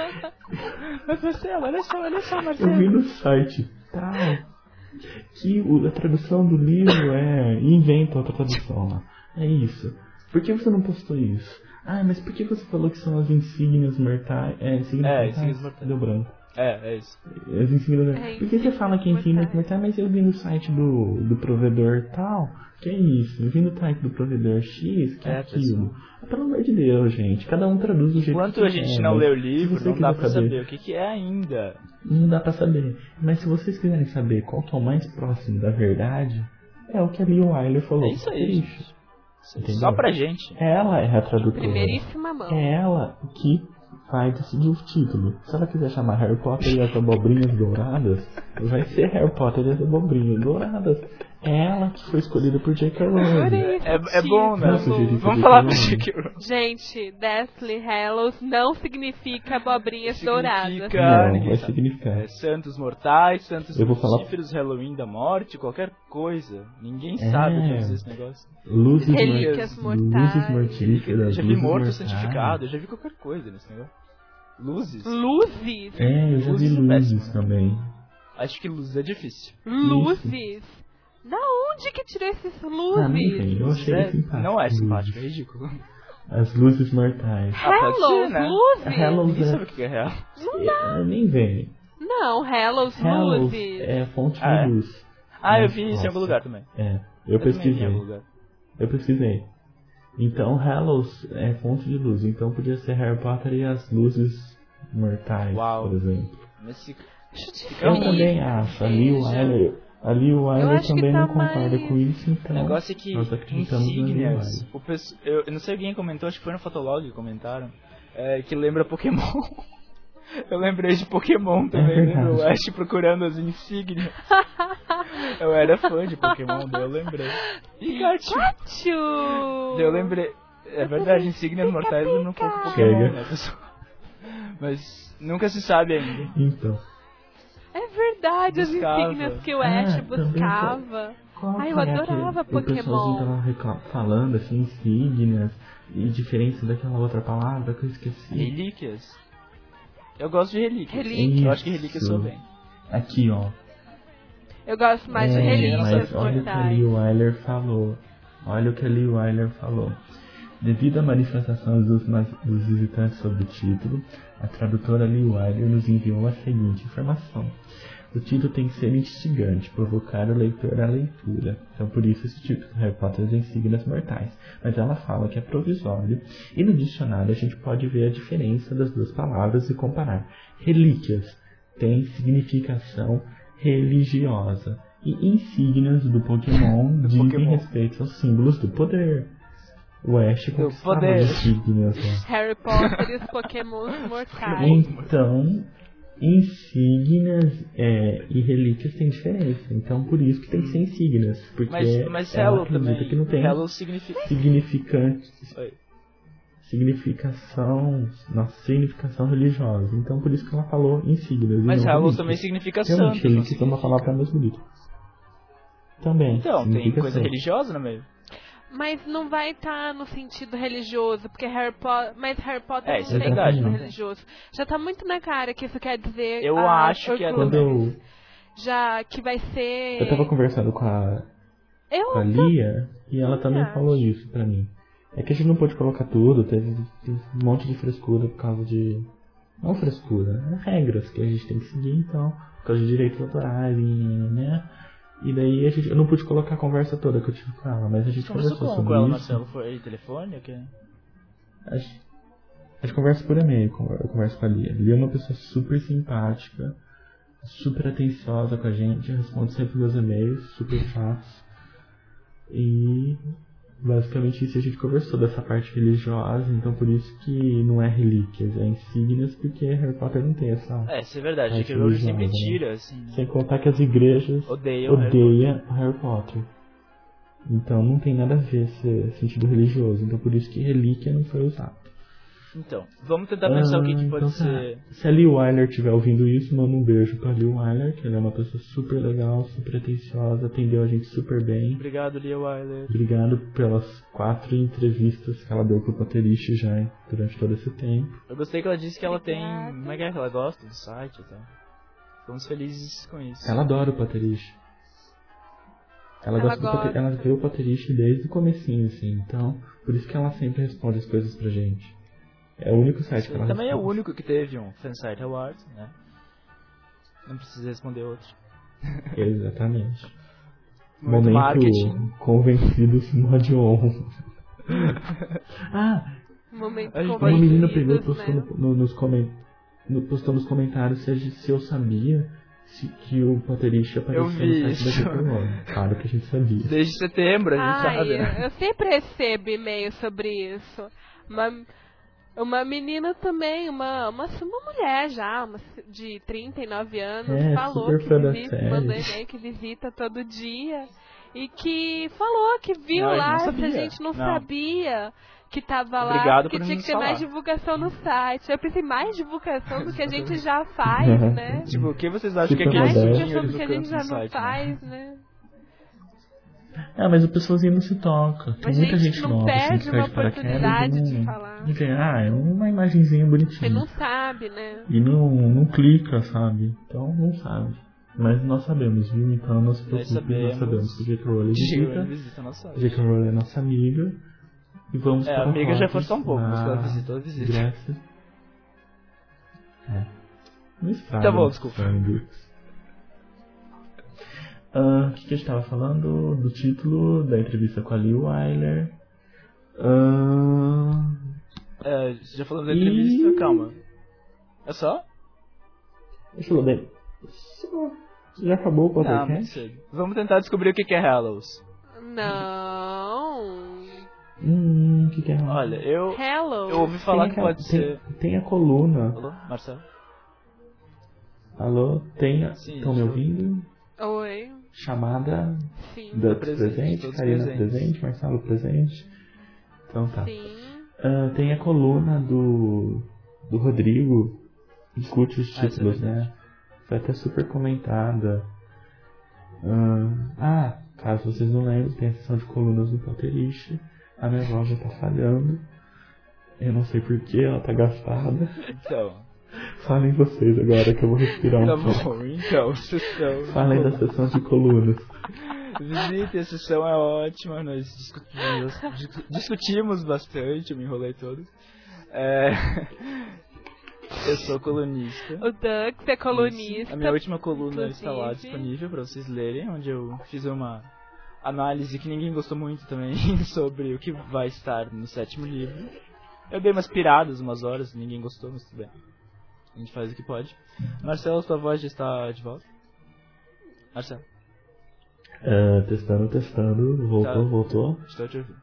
Mas Marcelo, olha só, Marcelo. Eu vi no site e tal que a tradução do livro inventa outra tradução lá. É isso. Por que você não postou isso? Mas por que você falou que são as insígnias mortais? Insígnias mortais. Deu branco. É isso. As insígnias... Por que você fala que é insígnias mortais? Mas eu vi no site do provedor tal. Que é isso? Eu vi no site do provedor X, que é aquilo. Pelo amor de Deus, gente. Cada um traduz do jeito que Enquanto a gente não lê o livro, não dá pra saber o que é ainda. Não dá pra saber. Mas se vocês quiserem saber qual que é o mais próximo da verdade, é o que a Lee Wyler falou. É isso aí, gente. Só pra gente. Ela é a tradutora. Primeiríssima mão. É ela que vai decidir o título. Se ela quiser chamar Harry Potter e as Abobrinhas Douradas, vai ser Harry Potter e as Abobrinhas Douradas. É ela que foi escolhida por J.K. Rowling. É bom, né? Vamos falar pra J.K. Rowling. Gente, Deathly Hallows não significa abobrinhas douradas. Não, vai significar. Santos mortais, santos frutíferos, Halloween da morte, qualquer coisa. Ninguém sabe o que é esse negócio. Relíquias mortais. Luzes mortíferas. Já vi morto santificado, eu já vi qualquer coisa nesse negócio. Luzes? Luzes? Eu já vi luzes também. Acho que luzes é difícil. Luzes? Da onde que tirou esses luzes? Eu achei simpático. Não é simpático, é ridículo. As luzes mortais. Hallows, né? luzes? Ninguém sabe o que é real. Não dá. Nem vem. Não, Hallows, luzes. É fonte de luz. Eu vi isso em algum lugar também. Eu pesquisei. Então, Hallows é fonte de luz. Então, podia ser Harry Potter e as luzes mortais, por exemplo. Eu também acho. A Lee Wyler também não concorda com isso, então... O negócio é que nós acreditamos insígnias... Eu não sei, alguém comentou, acho que foi no Fotolog que comentaram, que lembra Pokémon. Eu lembrei de Pokémon também, lembra? O Ash procurando as insígnias. Eu era fã de Pokémon, daí eu lembrei. Pikachu! Daí eu lembrei... É verdade, insígnias mortais lembram um pouco Pokémon, né, pessoal? Mas nunca se sabe ainda. Então... É verdade, as insígnias que o Ash buscava. Eu adorava Pokémon. O pessoal tava falando assim, insígnias e diferença daquela outra palavra que eu esqueci. Relíquias. Eu gosto de relíquias. Eu acho que relíquias soa bem. Aqui, ó. Eu gosto mais de relíquias mas olha o que a Lee Wyler falou. Devido à manifestação dos visitantes sobre o título, a tradutora Lee Wilder nos enviou a seguinte informação. O título tem que ser instigante, provocar o leitor à leitura. Então, por isso, esse título, Harry Potter e as Insígnias Mortais. Mas ela fala que é provisório, e no dicionário a gente pode ver a diferença das duas palavras e comparar. Relíquias tem significação religiosa, e insígnias do Pokémon dizem respeito aos símbolos do poder. O Ash conquistava as insígnias. Harry Potter e os Pokémons mortais. Então, insígnias e relíquias têm diferença. Então, por isso que tem que ser insígnias. Porque mas ela Hello também. que não tem significação religiosa. Então, por isso que ela falou insígnias. Mas Hello também significa santo. Realmente, relíquias é uma palavra mais bonita. Também. Então, tem coisa religiosa no meio. Mas não vai estar no sentido religioso, porque Harry Potter não isso é tem verdade, sentido não. religioso. Já tá muito na cara que isso quer dizer. Eu acho que é quando já que vai ser. eu tava conversando com a Lia e ela também falou isso pra mim. É que a gente não pôde colocar tudo, teve um monte de frescura por causa de. Não frescura, regras que a gente tem que seguir, então, por causa de direitos autorais, né? E daí eu não pude colocar a conversa toda que eu tive com ela, mas a gente conversou sobre com ela, isso. Marcelo? Foi telefone? O quê? A gente conversa por e-mail, eu converso com a Lia. Lia é uma pessoa super simpática, super atenciosa com a gente, responde sempre meus e-mails, super fácil. E basicamente isso a gente conversou dessa parte religiosa, então por isso que não é relíquias, é insígnias, porque Harry Potter não tem essa. Isso é verdade, J.K. Rowling sempre tira, assim. Sem contar que as igrejas odeiam Harry Potter. Então não tem nada a ver esse sentido religioso, então por isso que relíquia não foi usado. Então, vamos tentar pensar o que pode ser. Se a Lee Wilder estiver ouvindo isso, manda um beijo pra Lee Wilder, que ela é uma pessoa super legal, super atenciosa, atendeu a gente super bem. Obrigado, Lee Wilder. Obrigado pelas 4 entrevistas que ela deu pro Potterish já durante todo esse tempo. Eu gostei que ela disse que ela tem. Como é que ela gosta do site e tal. Ficamos felizes com isso. Ela adora o Potterish. Ela vê o Potterish desde o comecinho, assim, então por isso que ela sempre responde as coisas pra gente. É o único site que ela também responde. É o único que teve um Fansite Award, né? Não precisa responder outro. Exatamente. Muito marketing. Convencidos mod on. Momento uma menina pegou e postou nos comentários se eu sabia que o Potterish aparecia no site da J.K. Rowling. Claro que a gente sabia. Desde setembro a gente sabe, né? Eu sempre recebo e-mail sobre isso. Uma menina também, uma mulher já, de 39 anos, falou que mandou e-mail que visita todo dia e que falou que viu lá, se a gente não sabia que tava lá, que tinha que ter mais divulgação no site. Eu pensei, mais divulgação do que a gente já faz, né? Tipo, o que vocês acham que é mais que divulgação do que a gente já não faz, né? Mas o pessoalzinho não se toca. Tem muita gente nova. Não perde uma oportunidade de falar. É uma imagenzinha bonitinha. Você não sabe, né? E não clica, sabe? Então não sabe. Mas nós sabemos, viu? Então não se preocupe, nós sabemos que J.K. Rowling visita. J.K. Rowling é nossa amiga. E vamos para amiga já forçou um pouco, mas ela visitou, Graças. Não estraga. Tá bom, desculpa. O que a gente tava falando? Do título da entrevista com a Lee Wilder. Já falamos da entrevista, calma. É só? Deixa eu ver. Já acabou o podcast? Vamos tentar descobrir o que é Hallows. Não. O que é Hallows? Olha, eu ouvi falar que pode ser. Tem a coluna. Alô, Marcelo? Alô, estão me ouvindo? Oi. Chamada. Sim. Presente, Karina presente, Marcelo presente. Então tá. Sim. Tem a coluna do Rodrigo. Discute os títulos, né? Foi até super comentada. Caso vocês não lembrem, tem a sessão de colunas do Potterish. A minha voz já tá falhando. Eu não sei porquê, ela tá gastada. Então. Falem vocês agora que eu vou respirar um pouco. Tá bom, então, sessão. Falem da sessão de colunas. Visite, a sessão é ótima, nós discutimos bastante, eu me enrolei todo. Eu sou colunista. O Dux é colunista. Isso. A minha última coluna está lá disponível para vocês lerem, onde eu fiz uma análise que ninguém gostou muito também sobre o que vai estar no 7º livro. Eu dei umas piradas, umas horas, ninguém gostou, mas tudo bem. A gente faz o que pode. Marcelo, sua voz já está de volta? Marcelo? Testando. Voltou. Estou te ouvindo.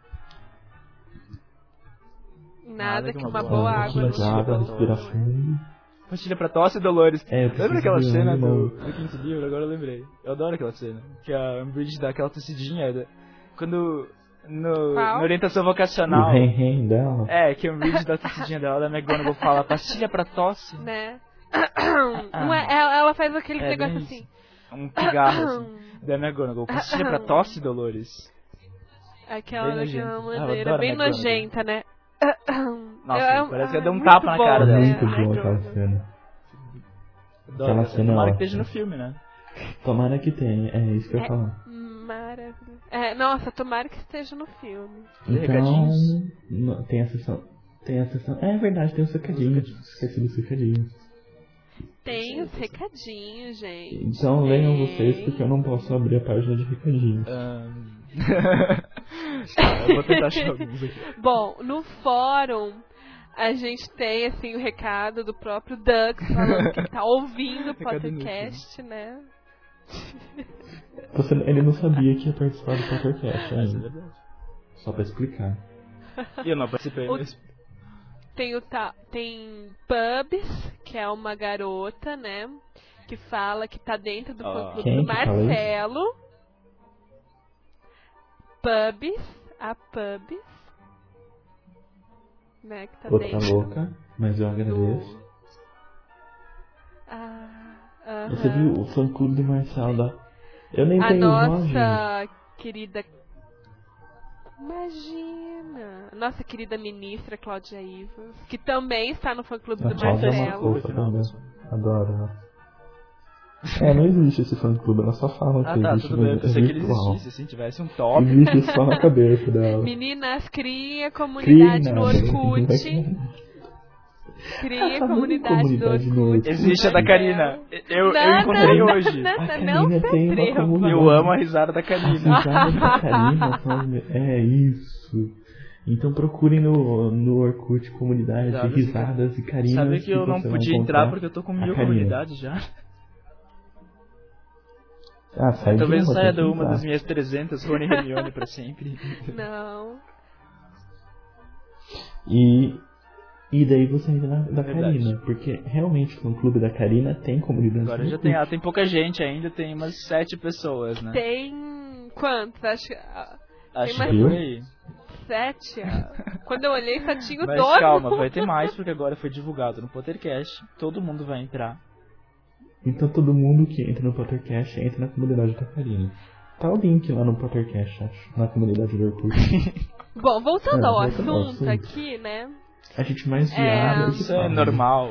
Nada que uma boa água não água, respiração. Pastilha pra tosse, Dolores. Lembra aquela cena do 5º livro? Agora eu lembrei. Eu adoro aquela cena. Que a Umbridge dá aquela tossidinha. Quando... na orientação vocacional. O dela. Que a Umbridge dá a tossidinha dela, a McGonagall fala pastilha pra tosse. Né? Ela faz aquele negócio assim. Um pigarro, assim. Da McGonagall. Pastilha pra tosse, Dolores. Aquela maneira bem nojenta, né? Nossa, parece que ia dar um tapa na cara dela. Muito boa aquela cena. Aquela cena tomara que esteja no filme, né? Tomara que tenha, é isso que eu ia falar. Maravilhoso. Nossa, tomara que esteja no filme. Então, tem a sessão. É verdade, tem os recadinhos. Esqueci dos recadinhos. Tem os recadinhos, gente. Então leiam vocês, porque eu não posso abrir a página de recadinhos. Eu vou tentar achar alguns aqui. Bom, no fórum a gente tem assim o recado do próprio Dux falando que tá ouvindo o podcast, né? Ele não sabia que ia participar do podcast ainda. É verdade. Só pra explicar. E eu não participei mesmo. Tem Pubs, que é uma garota, né? Que fala que tá dentro do fã-clube do Marcelo. Pubs, né? Que tá outra louca, mas eu agradeço. Você viu o fã-clube do Marcelo? Eu nem tenho voz, gente. Nossa querida... Imagina! Nossa querida ministra Cláudia Ivas, que também está no fã-clube do Marcelo. Adoro. Não existe esse fã-clube, ela só fala que existe. Tudo bem, eu pensei que ele existisse, assim, tivesse um top. Existe só na cabeça dela. Meninas, criem a comunidade no Orkut. Cria comunidade do Orkut. Existe a da Karina. Eu encontrei hoje. A Karina tem uma comunidade. Eu amo a risada da Karina. A risada da Karina, é isso. Então procurem no Orkut comunidade de risadas e Karinas. Sabe que eu não podia entrar porque eu tô com 1000 comunidades já? Talvez saia de uma das minhas 300 Rony e Hermione pra sempre. Não. E daí você entra da Karina, porque realmente o clube da Karina tem comunidade. Agora já tem pouca gente ainda, tem umas 7 pessoas, né? Tem quantos? Acho que é por aí. 7? Quando eu olhei só tinha 12. Mas calma, vai ter mais porque agora foi divulgado no Pottercast, todo mundo vai entrar. Então todo mundo que entra no Pottercast entra na comunidade da Karina. Tá o link lá no Pottercast, acho, na comunidade do Orkut. Bom, voltando ao assunto aqui, né? A gente mais viável. Isso é normal.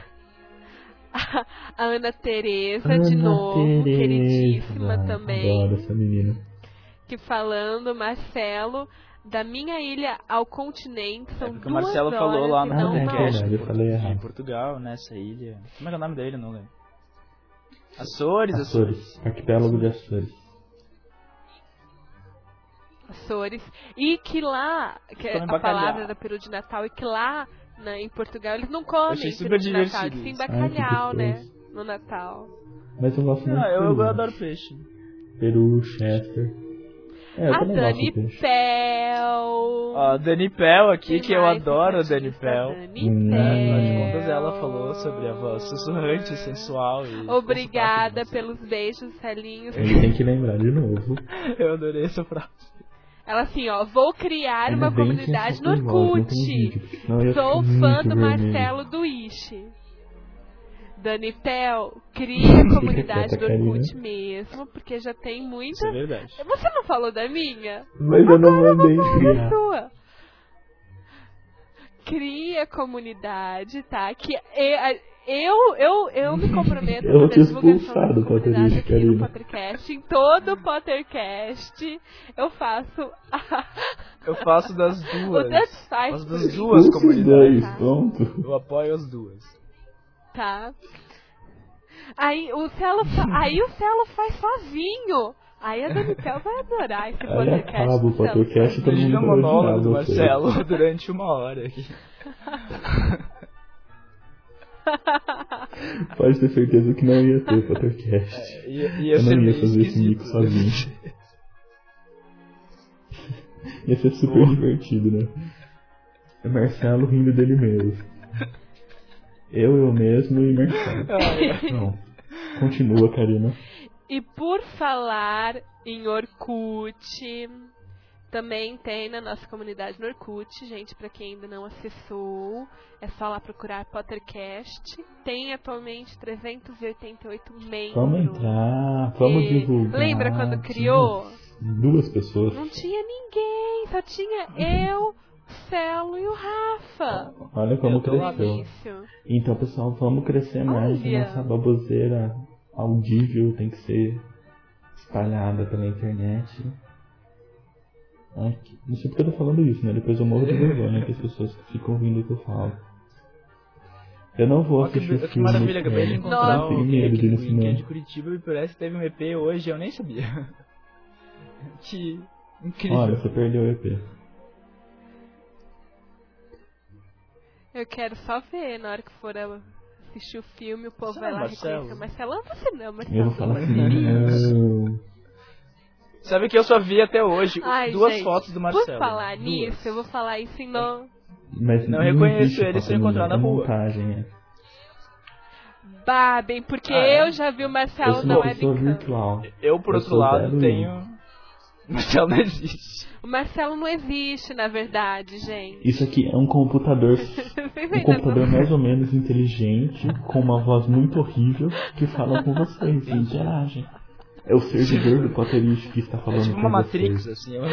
A Ana Tereza, de novo, queridíssima também. Adoro essa menina. Que falando, Marcelo, da minha ilha ao continente são 2 horas. O Marcelo falou lá no podcast em Portugal, nessa ilha. Como é o nome dele? Não lembro. Açores. Arquipélago de Açores. E que lá, que é a palavra da peru de Natal, e que lá em Portugal eles não comem peru de Natal, eles têm bacalhau, né? No Natal. Mas eu gosto muito de peru. Eu adoro peixe. Peru, Chester. A Dani Pel. A Dani Pel aqui, que eu adoro a Dani Pel. Afinal de contas, ela falou sobre a voz sussurrante, sensual e... Obrigada pelos beijos, Celinhos. Ele tem que lembrar de novo. Eu adorei essa frase. Ela assim, vou criar uma comunidade no Orkut. Sou fã do Marcelo do Ishi. Dani Pel, cria a comunidade do Orkut mesmo, porque já tem muita... Isso é verdade. Você não falou da minha? Mas eu não mandei criar. Cria a comunidade, tá? Eu me comprometo Eu vou te a divulgação expulsar do Potterish, aqui no Karina. Pottercast. Em todo o Pottercast, eu faço Eu faço das duas. O Dutch faz Faço por das mim. duas Expulsa os comunidades. dois, pronto. Eu apoio as duas. Tá. Aí o Celo faz sozinho. Aí a Danitel vai adorar esse Aí podcast. acaba o do Celo. Pottercast e todo Imagina mundo o vai monólogo odiar do você. Marcelo durante 1 hora aqui. Pode ter certeza que não ia ter Pottercast. Ia Eu ser não ia meio fazer esse esquisito. mico sozinho. Ia ser super divertido, né? É Marcelo rindo dele mesmo. Eu mesmo e Marcelo. Não. Continua, Karina. E por falar em Orkut, também tem na nossa comunidade no Orkut, gente, pra quem ainda não acessou, é só lá procurar Pottercast. Tem atualmente 388 membros. Vamos entrar, vamos divulgar. Lembra quando criou? Tinha 2 pessoas. Não tinha ninguém, só tinha eu, o Celo e o Rafa. Olha como Eu tô lá cresceu. Início. Então, pessoal, vamos crescer mais. Olha. Nossa baboseira audível tem que ser espalhada pela internet. Ai, não sei porque eu tô falando isso, né? Depois eu morro de vergonha que as pessoas ficam ouvindo o que eu falo. Eu não vou assistir o Que filme. maravilha, acabei de encontrar Eu tenho alguém medo aqui de ir no no Weekend cinema. de Curitiba e parece que teve um EP hoje, eu nem sabia. Que incrível. Olha, você perdeu o EP. Eu quero só ver na hora que for assistir o filme, o povo Você vai não, lá Marcelo? reconhecer. Marcelo, você não, Marcelo. Eu vou falar assim, não. Sabe que eu só vi até hoje Ai, 2 gente, fotos do Marcelo. Por falar 2. nisso, eu vou falar isso em nome. Mas Não reconheço existe ele se eu foto encontrar minha, na é rua. montagem, é. Babem, porque É? eu já vi o Eu Marcelo sou na uma pessoa webcam. virtual. Eu, por Eu outro sou lado, zero tenho... Marcelo não existe. O Marcelo não existe, na verdade, gente. Isso aqui é um computador, um computador mais ou menos inteligente, com uma voz muito horrível, que fala com vocês e interagem. É o servidor do Potterish que está É falando tipo com uma Matrix, vocês. assim.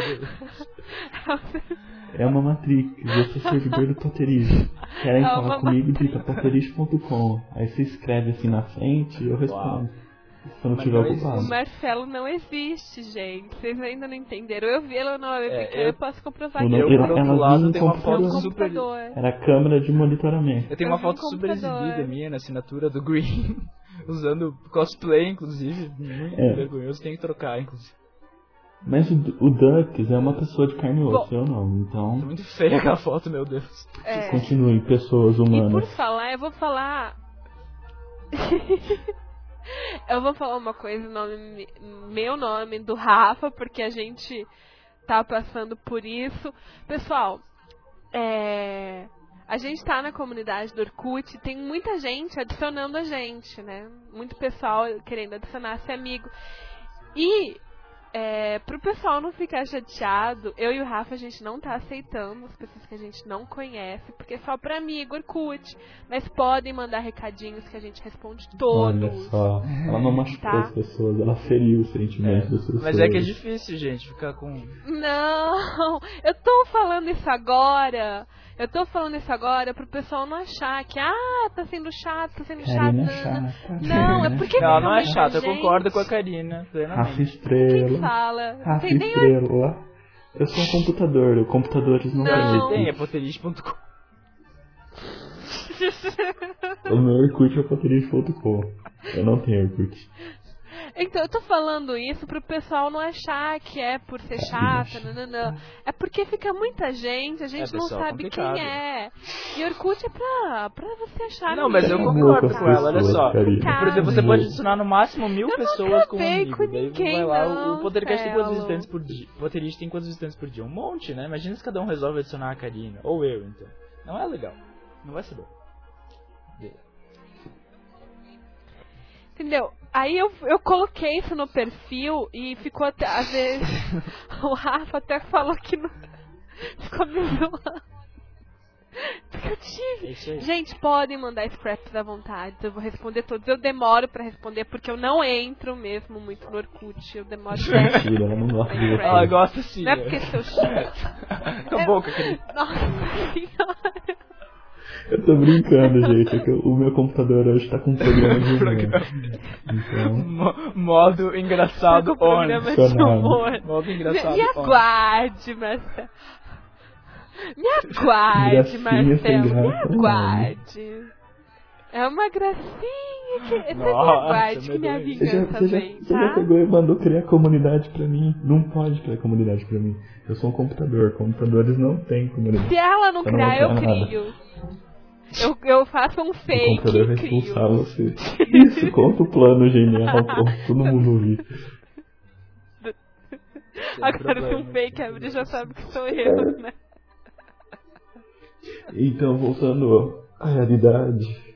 É uma Matrix, eu sou servidor do Potterish. Querem É falar uma comigo, digita potterish.com. Aí você escreve assim na frente e eu respondo. Se eu não Mas estiver não existe. O ocupado. Marcelo não existe, gente. Vocês ainda não entenderam. Eu vi ele na webcam, eu- eu posso comprovar Eu que não- Eu, ele por ela outro vinha lado, em tenho uma computador. foto é um super... computador. Era a câmera de monitoramento. Eu tenho uma Eu vi um foto super computador. exibida minha na assinatura do Green. Usando cosplay, inclusive. Muito É. vergonhoso, tem que trocar, inclusive. Mas o Dux é uma pessoa de carne e osso, Bom. eu não. Tá Então, muito feia aquela foto, meu Deus. É. continuem, pessoas E por humanas. falar, eu vou falar. Eu vou falar uma coisa em nome, meu nome, do Rafa, porque a gente tá passando por isso. Pessoal, a gente tá na comunidade do Orkut, tem muita gente adicionando a gente, né? Muito pessoal querendo adicionar esse amigo. E pro pessoal não ficar chateado, eu e o Rafa, a gente não tá aceitando as pessoas que a gente não conhece, porque é só pra amigo, Orkut. Mas podem mandar recadinhos que a gente responde todos. Olha só, ela não machucou Tá. as pessoas, ela feriu os sentimentos das pessoas. Mas é que é difícil, gente, ficar com... Não, eu tô falando isso agora. Eu tô falando isso agora pro pessoal não achar que, tá sendo chato, tá sendo Karina chato. é chata. Não, é porque Não, fica não é muita chato, eu gente. concordo com a Karina, Rafa plenamente. Quem Estrela. fala? Rafa Tem nem Estrela. Eu sou um computador, computadores não Não. Você têm tem, é Orkut. potterish.com. O meu Orkut é potterish.com. Eu não tenho Orkut. Então, eu tô falando isso pro pessoal não achar que é por ser chata, não. É porque fica muita gente, a gente não pessoal, sabe complicado. quem é. E Orkut é pra você achar. Não, mas eu amigo, concordo com as com ela, olha pessoas, só. Karina. Por exemplo, você pode adicionar no máximo 1000 Eu não pessoas como acabei amigo. com Daí ninguém, vai lá, não, o Pottercast tem quantos Celo. visitantes por dia? O Pottercast tem quantos visitantes por dia? Um monte, né? Imagina se cada um resolve adicionar a Karina. Ou eu, então. Não é legal. Não vai ser bom. Entendeu? Aí eu coloquei isso no perfil e ficou até, às vezes, o Rafa até falou que não ficou me zoando. Porque eu tive. É isso aí. Gente, podem mandar scraps à vontade, eu vou responder todos. Eu demoro pra responder porque eu não entro mesmo muito no Orkut, eu demoro 10 Mentira, ela não gosta de você. Ela gosta sim. Não é porque seu chato. Cala a boca, Karina. Nossa senhora. Eu tô brincando, gente. É que o meu computador hoje tá com um programa de humor. Então... Modo engraçado on. Programa de humor. Modo engraçado Me aguarde, Marcelo. Me aguarde, Marcelo. Me aguarde. É uma gracinha que... Você me aguarde que minha vingança vem, tá? Você já pegou e mandou criar comunidade pra mim? Não pode criar comunidade pra mim. Eu sou um computador. Computadores não têm comunidade. Se ela não criar, eu crio. Eu faço um fake. O computador vai expulsar você. Isso, conta o plano genial pra todo mundo ouvir. Agora se um fake abrir, já sabe que sou eu, né? Então, voltando à realidade.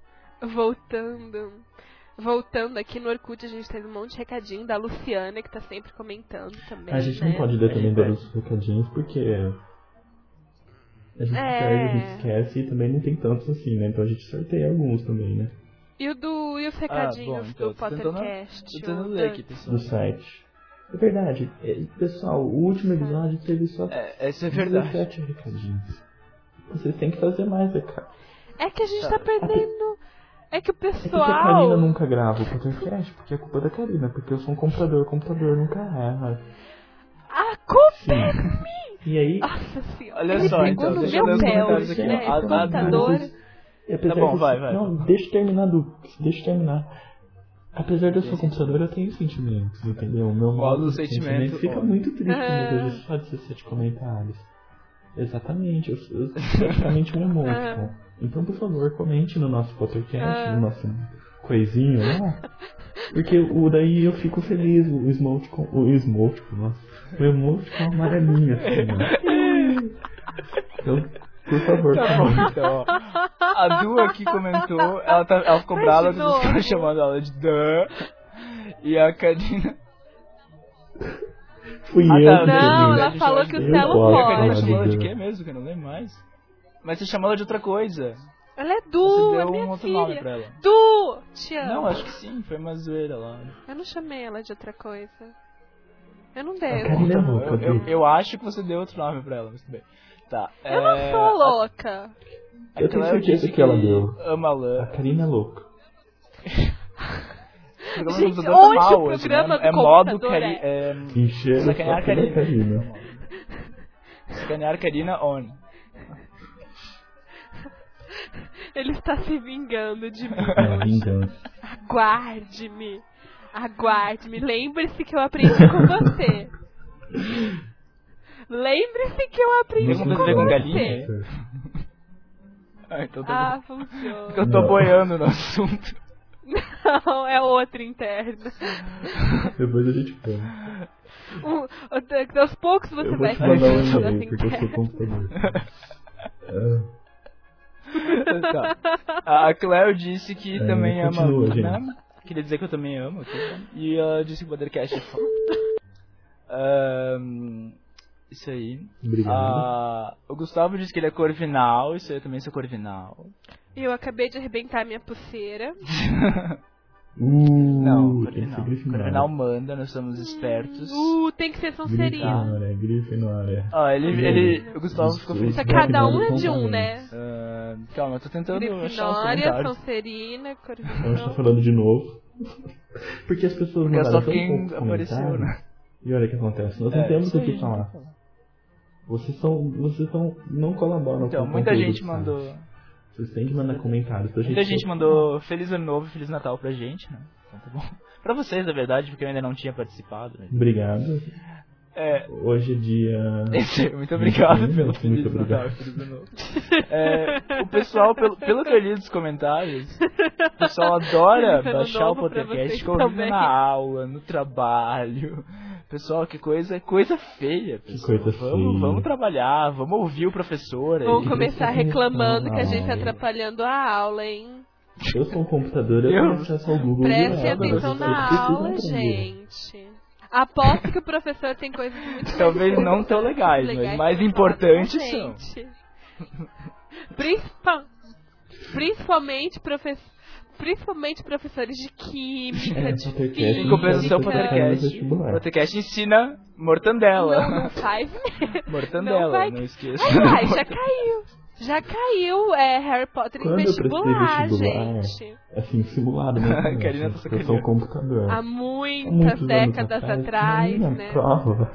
Voltando aqui no Orkut, a gente teve um monte de recadinho da Luciana, que tá sempre comentando também. A gente né? não pode ler também todos os recadinhos, porque a gente perde, a gente esquece e também não tem tantos assim, né? Então a gente sorteia alguns também, né? E os recadinhos do Pottercast? Tô tentando ler aqui, pessoal. Do site. É verdade. Pessoal, o último episódio teve só essa é verdade. 17 recadinhos. Vocês têm que fazer mais recado. É que a gente tá perdendo... É que o pessoal... É porque a Karina nunca grava o Pottercast, porque é culpa da Karina, porque eu sou um computador, o computador nunca erra. A culpa é minha! E aí... Nossa senhora. Olha só, então, deixa eu ler os comentários aqui. Né? Computador... Tá bom, vai. Não, deixa eu terminar. Apesar de eu ser um computador, eu tenho sentimentos, entendeu? O meu modo de sentimento fica muito triste quando eu vejo só 17 comentários. Exatamente, eu praticamente um emoticon. Então, por favor, comente no nosso podcast, no nosso coisinho lá. Porque daí eu fico feliz, o emoticon, nossa. O emoticon amarelinho, assim, ó. Então, por favor, tá bom, então, ó. A Du aqui comentou, ela ficou brava que você estava chamando ela de Dan. E a Karina... Fui eu. Não, ela falou que o Celo pode. A Karina chamou ela de quê mesmo, que eu não lembro mais. Mas você chamou ela de outra coisa. Ela é Du, você é deu minha um outro filha. nome pra ela. Du, te amo. Não, acho que sim, foi uma zoeira lá. Eu não chamei ela de outra coisa. Eu não dei. Eu acho que você deu outro nome pra ela, mas tudo bem. Tá. Eu não sou louca. Eu tenho certeza que ela deu. Ama lã. A Karina é louca. Gente, onde o programa do modo encher sacanear a Karina. Sacanear a Karina on. Ele está se vingando de mim. Vingança. Aguarde-me. Aguarde-me. Lembre-se que eu aprendi com você. Lembre-se que eu aprendi com você. Com galinha? Então tá funciona. Porque eu tô boiando no assunto. Não, é outro interno. Depois a gente põe. Aos poucos você eu vai mandar um e-mail, porque eu sou computador. Tá. A Cleo disse que também continua, ama a Luna. Queria dizer que eu também amo. E ela disse que o Pottercast é foda. Isso aí. Obrigado. O Gustavo disse que ele é corvinal. Isso aí eu também sou corvinal. E eu acabei de arrebentar minha pulseira. Não, corvinal manda, nós somos espertos. Tem que ser Sonserina. Grifinória. O Gustavo ficou feliz. Cada um é de um, né? Calma, eu tô tentando achar os Grifinória, comentários. Sonserina, corvinal. A gente tá falando de novo. Porque as pessoas mandaram só quem apareceu, né? E olha o que acontece, nós não temos o que falar. Vocês não colaboram então, com o muita gente sabe? mandou. Vocês têm que mandar comentários pra Muita gente mandou Feliz Ano Novo e Feliz Natal pra gente, né? Então tá bom. Pra vocês, na verdade, porque eu ainda não tinha participado. Né? Obrigado. Hoje é dia... Muito obrigado pelo Feliz Natal e Feliz Ano Novo. O pessoal, pelo que eu li dos comentários, o pessoal adora baixar o podcast ouvindo na aula, no trabalho. Pessoal, que coisa feia, pessoal. Vamos trabalhar, vamos ouvir o professor aí. Vamos começar reclamando que a gente tá atrapalhando a aula, hein? Eu sou um computador, eu tenho acesso ao Google. Preste atenção na aula, gente. Aposto que o professor tem coisas muito talvez não tão legais, mas mais importantes são. Principalmente professores de química, de física. Em compensação, o Pottercast ensina mortandela. Não faz. Mortandela, não esqueça. Ai, já caiu. Já caiu Harry Potter em vestibular, gente. Assim, simulado, né? Karina tá eu sou um computador. Há muitas décadas atrás, né? Prova.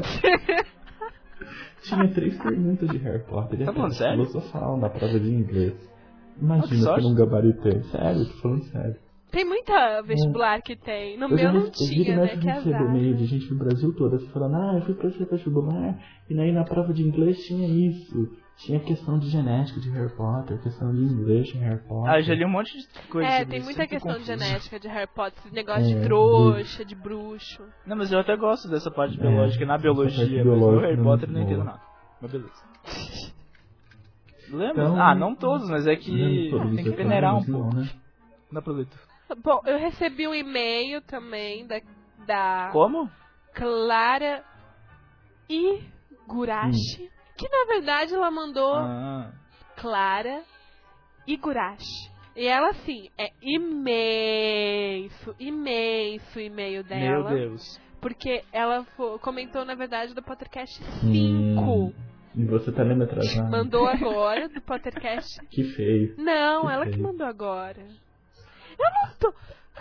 Tinha 3 perguntas de Harry Potter. Tá falando sério? Filosofal na prova de inglês. Imagina que eu não gabaritei. Sério, tô falando sério. Tem muita vestibular que tem. No meu não tinha, né? Que azar. Eu meio de gente do Brasil todo assim, falando, eu fui pra esse vestibular e aí na prova de inglês tinha isso. Tinha questão de genética de Harry Potter, questão de inglês de Harry Potter. Eu já li um monte de coisa. Tem muita questão de genética de Harry Potter, esse negócio de trouxa, de bruxo. Não, mas eu até gosto dessa parte biológica na biologia, mas no Harry Potter eu não entendo nada. Mas beleza. Lembra? Então, não todos, mas é que tem que peneirar um pouco. Né? Dá pra ler tudo. Bom, eu recebi um e-mail também da Como? Clara Igurashi, que na verdade ela mandou Clara Igurashi. E ela, assim, é imenso o e-mail dela. Meu Deus. Porque ela comentou, na verdade, do Pottercast 5. E você tá lendo atrasado? Mandou agora, do Pottercast. Que feio. Não, que ela feio. que mandou agora. Eu não tô...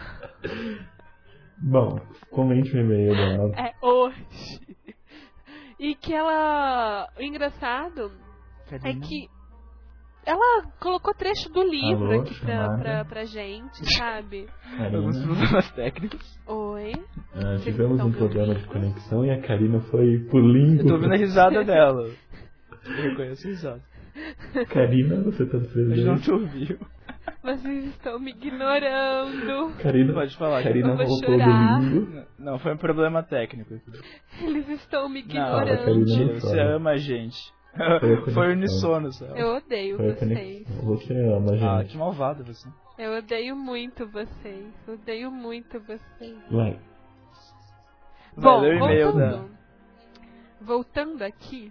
Bom, comente o e-mail dela. Hoje. E que ela... O engraçado é que ela colocou trecho do livro aqui pra gente, sabe? Alguns problemas técnicos. Oi. Tivemos um problema de conexão e a Karina foi pulinho. Eu tô ouvindo a risada dela. Eu reconheço a risada. Karina, você tá presente? Mas não te ouviu. Vocês estão me ignorando. Karina, pode falar. Karina voltou do lindo. Não, foi um problema técnico. Eles estão me ignorando. Não, mentira, você ama a gente. Foi unissono, sabe? Eu odeio vocês. Você ama a gente. Que malvado você. Eu odeio muito vocês. Odeio muito vocês. Vai. Bom, ler o e-mail voltando aqui.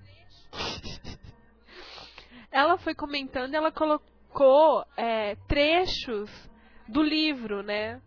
Ela foi comentando, ela colocou trechos do livro, né?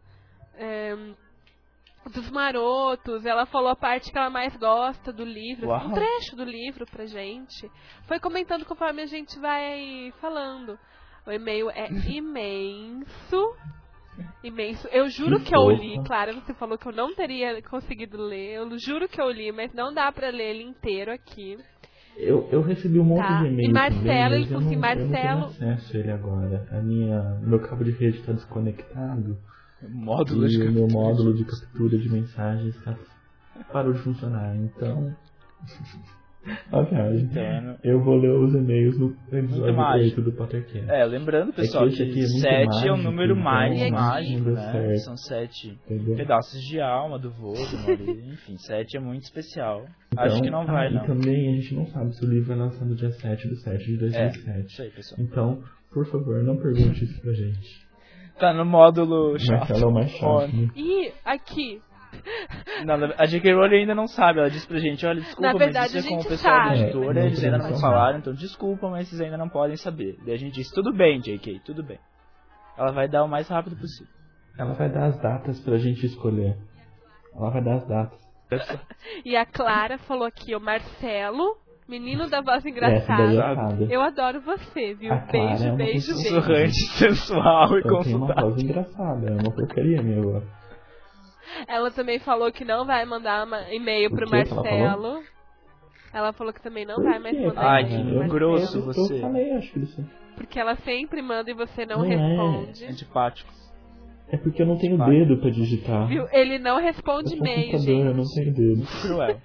Dos marotos. Ela falou a parte que ela mais gosta do livro. Um trecho do livro pra gente. Foi comentando conforme a gente vai falando. O e-mail é imenso. Imenso. Eu juro que eu li. Claro, você falou que eu não teria conseguido ler. Eu juro que eu li, mas não dá pra ler ele inteiro aqui. Eu recebi um monte de e-mail. E Marcelo, também, ele falou assim, Marcelo... Eu não tenho acesso a ele agora. Meu cabo de rede está desconectado. Meu módulo de captura de mensagens parou de funcionar. Então... A viagem. Eu vou ler os e-mails no episódio 8 do Pottercast. Lembrando, pessoal, que 7 é o número mais mágico, né? São 7 pedaços de alma do Voldemort. Enfim, 7 é muito especial. Então, acho que não vai, não. E também a gente não sabe se o livro vai lançar no dia 7/7 de 2007. Isso aí, pessoal. Então, por favor, não pergunte isso pra gente. Tá no módulo chato. Marcelo é o mais chato. Né? E aqui... Não, a J.K. Rowling ainda não sabe, ela disse pra gente, olha, desculpa, na verdade, mas isso é com o pessoal da editora, eles ainda não falaram, então desculpa, mas vocês ainda não podem saber. Daí a gente disse, tudo bem, J.K., tudo bem. Ela vai dar o mais rápido possível. Ela vai dar as datas pra gente escolher. Ela vai dar as datas. E a Clara falou aqui, o Marcelo, menino da voz engraçada. Eu adoro você, viu? Beijo, beijo, beijo. Sussurrante, sensual e consultável. Eu tenho uma voz engraçada, é uma porcaria minha voz. Ela também falou que não vai mandar e-mail pro Marcelo. Ela falou que também não vai mais mandar e-mail pro Marcelo. Grosso você. Eu falei, acho que isso. Porque ela sempre manda e você não responde. Antipático. É porque eu não tenho dedo pra digitar. Viu? Ele não responde e-mail, gente. Eu não tenho dedo. Cruel.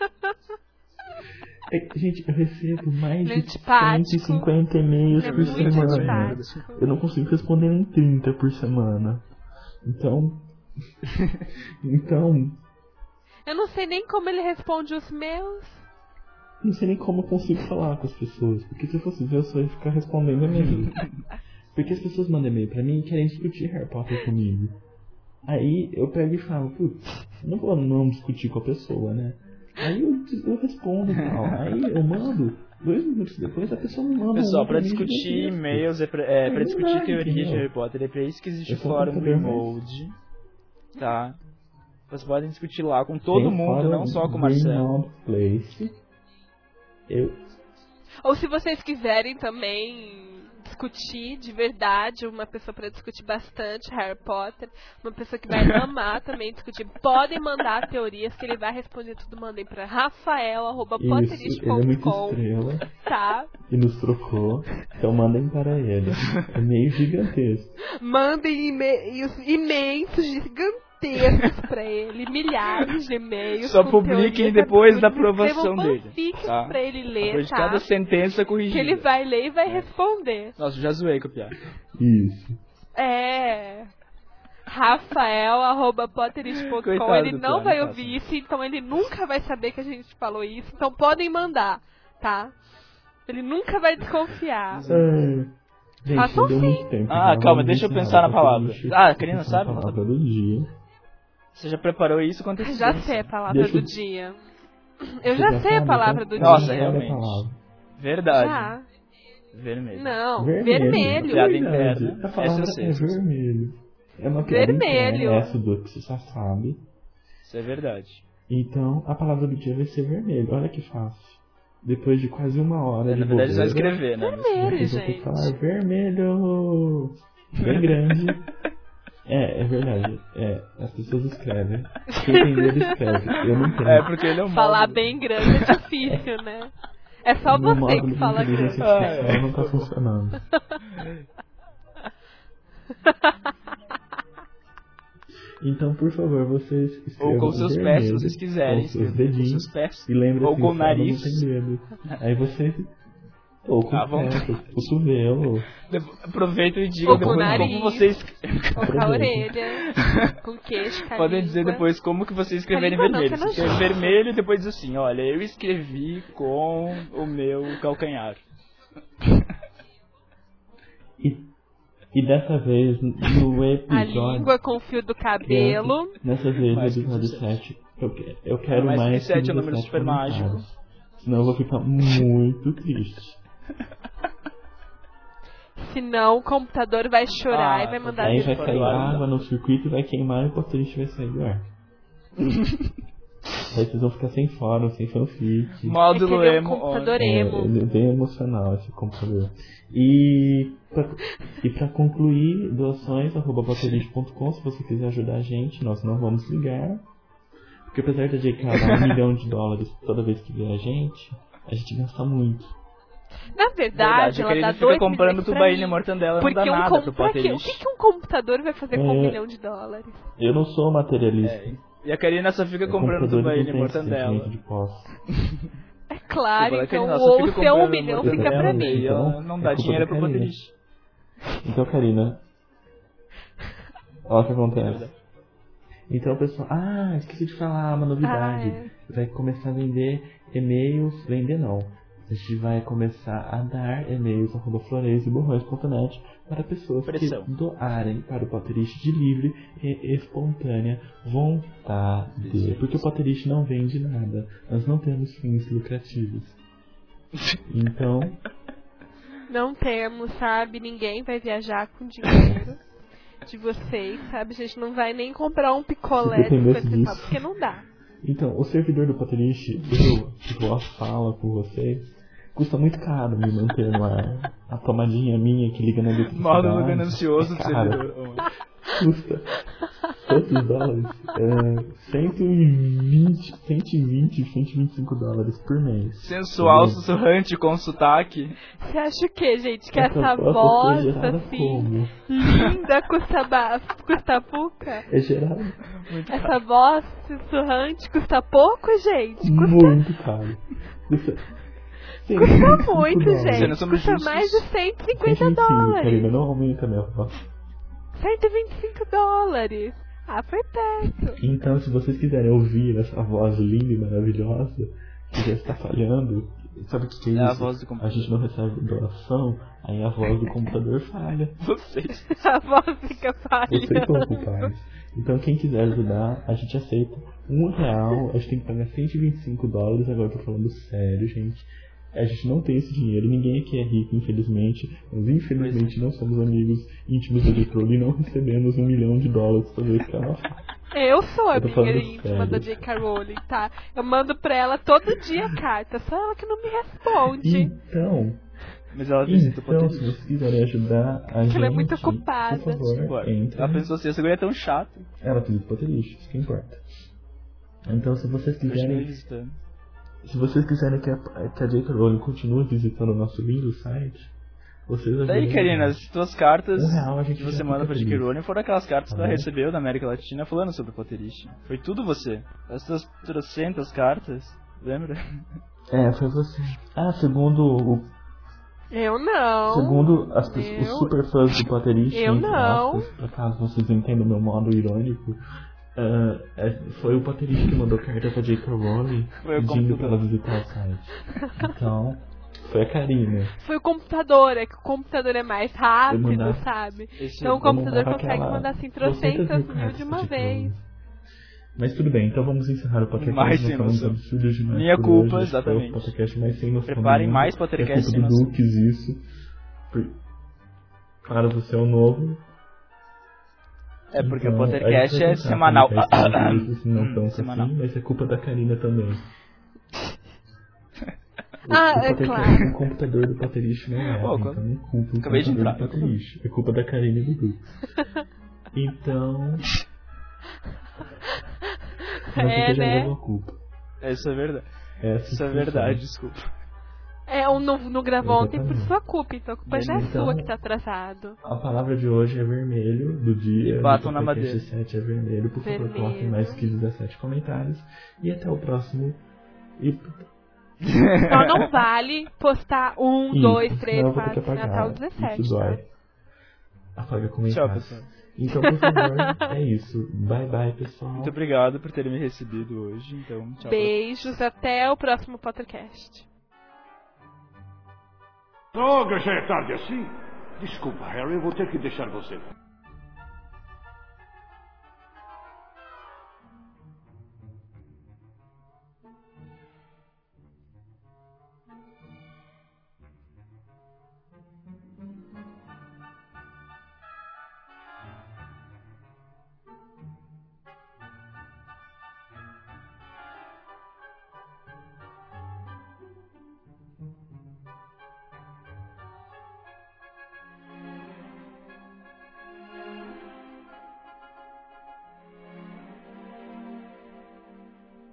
Gente, eu recebo mais de 150 e-mails por semana. Eu não consigo responder nem 30 por semana. Então... Eu não sei nem como ele responde os meus. Não sei nem como eu consigo falar com as pessoas. Porque se eu fosse ver, eu só ia ficar respondendo e-mail. Porque as pessoas mandam e-mail pra mim e querem discutir Harry Potter comigo. Aí eu pego e falo, putz, não vou não discutir com a pessoa, né? Aí eu respondo e tal. Aí eu mando, 2 minutos depois a pessoa me manda. Pessoal, pra discutir e-mails, pra discutir teoria de Harry Potter, é pra isso que existe o fórum do Emold. Tá? Vocês podem discutir lá com todo mundo, não só com o Marcelo. Ou se vocês quiserem também discutir de verdade, uma pessoa para discutir bastante Harry Potter, uma pessoa que vai amar também discutir, podem mandar teorias que ele vai responder tudo. Mandem para rafael@potterist.com. Ele é muito estrela. Tá. E nos trocou. Então mandem para ele. É meio gigantesco. Mandem e-mails imensos, gigantescos pra ele, milhares de e-mails. Só publiquem depois da aprovação dele. Tá? Pra ele ler, depois de tá? cada sentença corrigida. Que ele vai ler e vai responder. Nossa, já zoei com a piada. Isso. Rafael@potterist.com. Ele não vai ouvir isso, então ele nunca vai saber que a gente falou isso. Então podem mandar, tá? Ele nunca vai desconfiar. Gente, não deu muito tempo. Calma, deixa eu pensar na palavra. A Karina sabe? A palavra do dia. Você já preparou isso com antecedência? Já sei a palavra do dia. Eu já sei a palavra do dia. Nossa, realmente. Verdade. Já. Vermelho. Não, vermelho. Piada interna. A palavra é vermelho. É uma piada interna, essa do que você já sabe. Isso é verdade. Então, a palavra do dia vai ser vermelho. Olha que fácil. Depois de quase uma hora na verdade, só escrever, né? Vermelho, gente. Tem que falar vermelho. Bem grande. É verdade. As pessoas escrevem. Quem entender, escreve. Eu não entendo. Porque ele é um falar bem grande é difícil, né? É só você que fala grande. Não tá funcionando. Então, por favor, vocês escrevam ou com seus pés, se vocês quiserem. Com seus dedinhos. Com seus pés. E lembre ou com o nariz. Não tem dedo. Aí você... Ou com o cotovelo. Aproveita e diga depois como vocês... Ou com a orelha. Com queixo, com a Podem dizer depois como que vocês escreverem vermelho. Se escrever vermelho e depois diz assim, olha, eu escrevi com o meu calcanhar. E dessa vez, no episódio... A língua com o fio do cabelo. Nessa vez, no episódio 7, eu quero mais 7 é um número super mágico. Senão eu vou ficar muito triste. Senão o computador vai chorar e vai mandar... Aí vai cair água no circuito e vai queimar e o potterist vai sair do ar. Aí vocês vão ficar sem fórum, sem fanfic. Módulo emo. Computador emo. É bem emocional esse computador. E pra concluir, doações @potterist.com, se você quiser ajudar a gente, nós não vamos ligar. Porque apesar da JK dar $1 milhão toda vez que vê a gente gasta muito. Na verdade, ela dá 2 fica comprando tubaína e mortandela, não dá nada pro Potterist. O que um computador vai fazer com $1 milhão? Eu não sou materialista. E a Karina só fica comprando tubaína e mortandela. É claro, então o seu $1 milhão fica pra mim. Ela não dá dinheiro pro Potterist. Então, Karina, olha o que acontece. Então, pessoal, esqueci de falar uma novidade. Vai começar a vender e-mails, vender não. A gente vai começar a dar e-mails @floreisborrões.net para pessoas que doarem para o Potterist de livre e espontânea vontade. Porque o Potterist não vende nada. Nós não temos fins lucrativos. Então... Não temos, sabe? Ninguém vai viajar com dinheiro de vocês, sabe? A gente não vai nem comprar um picolé de 50 centavos, porque não dá. Então, o servidor do Potterist, eu falo com vocês, custa muito caro me manter no ar. A tomadinha minha que liga na eletricidade. Módulo ganancioso do servidor. Custa $120, $125 por mês. Sensual, sussurrante, com sotaque. Você acha o que, gente? Que essa voz, assim, linda, custa pouca? É gerado. Essa voz sussurrante custa pouco, gente? Muito caro. Custa muito, gente. Custa mais de $150. Karina, não aumenta minha voz. $125. Foi perto. Então, se vocês quiserem ouvir essa voz linda e maravilhosa, que já está falhando, sabe o que é isso? A voz do computador. A gente não recebe doação, aí a voz do computador falha. Vocês. A voz fica falhando. Vocês são culpados. Então, quem quiser ajudar, a gente aceita R$1. A gente tem que pagar $125. Agora eu tô falando sério, gente. A gente não tem esse dinheiro, ninguém aqui é rico, infelizmente. Nós, infelizmente, não somos amigos íntimos da Litrolli e não recebemos $1 milhão toda vez que ela fala. Eu sou Eu tô amiga falando íntima da sério. J.K. Rowling, tá? Eu mando pra ela todo dia carta, só ela que não me responde. Então, Mas ela visita o se Potterist. vocês quiserem ajudar a gente, Ela é muito ocupada. por favor, Ué, entre. ela pensou assim, essa guria é tão chata. Ela visita o Potterist, isso que importa. Então, se vocês Continua quiserem, visitando. se vocês quiserem que a J.K. Rowling continue visitando o nosso lindo site, vocês ajudem. Daí, Karina, as tuas cartas R$1 a gente que já você fica manda pra J.K. feliz. Rowling foram aquelas cartas Tá que ela bom. recebeu da América Latina falando sobre o Potterist. Foi tudo você. As tuas trocentas cartas, lembra? Foi você. Segundo Eu não. os super fãs do Potterist, Eu entre não. aspas, por acaso vocês entendam o meu modo irônico, foi o Potterist que mandou carta pra J.K. Rowling Foi o pedindo pra computador. ela visitar o site. Então, foi a Karina. Foi o computador, é que o computador é mais rápido, mandava- sabe? Esse- Então o Eu computador mandava consegue aquela mandar assim 200 trocentas mil cartas de pra uma J.K. vez. Rowling. Mas tudo bem, então vamos encerrar o podcast. Mais Nós sem falamos noção. absurdos demais Minha por culpa, hoje. Esse foi exatamente. o podcast mais sem noção. Preparem do mundo. mais podcast É sem culpa do noção. Dukes isso. Claro, você é o novo. porque Então, o a gente Pottercast vai é tentar semanal. colocar esses vídeos, não tanto Semanal. assim, mas é culpa da Karina também. O É Pottercast, claro. o computador do Potterist não é, Pô, então não culpa o acabei de computador entrar. do Potterist. É culpa da Karina e do Dukes. Então... Não porque já levou a culpa. Isso é verdade. Essa Isso é que verdade, funciona. desculpa. Não gravou ontem por Exatamente. sua culpa, então a culpa já é Então- sua que tá atrasado. A palavra de hoje é vermelho, do dia. E batam do na podcast madeira. 7 é vermelho. Por favor, Vermelho. coloquem mais que 17 comentários. E até o próximo. Só não vale postar 1, 2, 3, senão eu vou ter que 4, apagar. Natal 17. Isso Tá? dói. Apaga Tchau, comentários. pessoal. Então, por favor, é isso. Bye bye, pessoal. Muito obrigado por terem me recebido hoje. Então, tchau. Beijos, até o próximo podcast. Droga, já é tarde assim? Desculpa, Harry, eu vou ter que deixar você.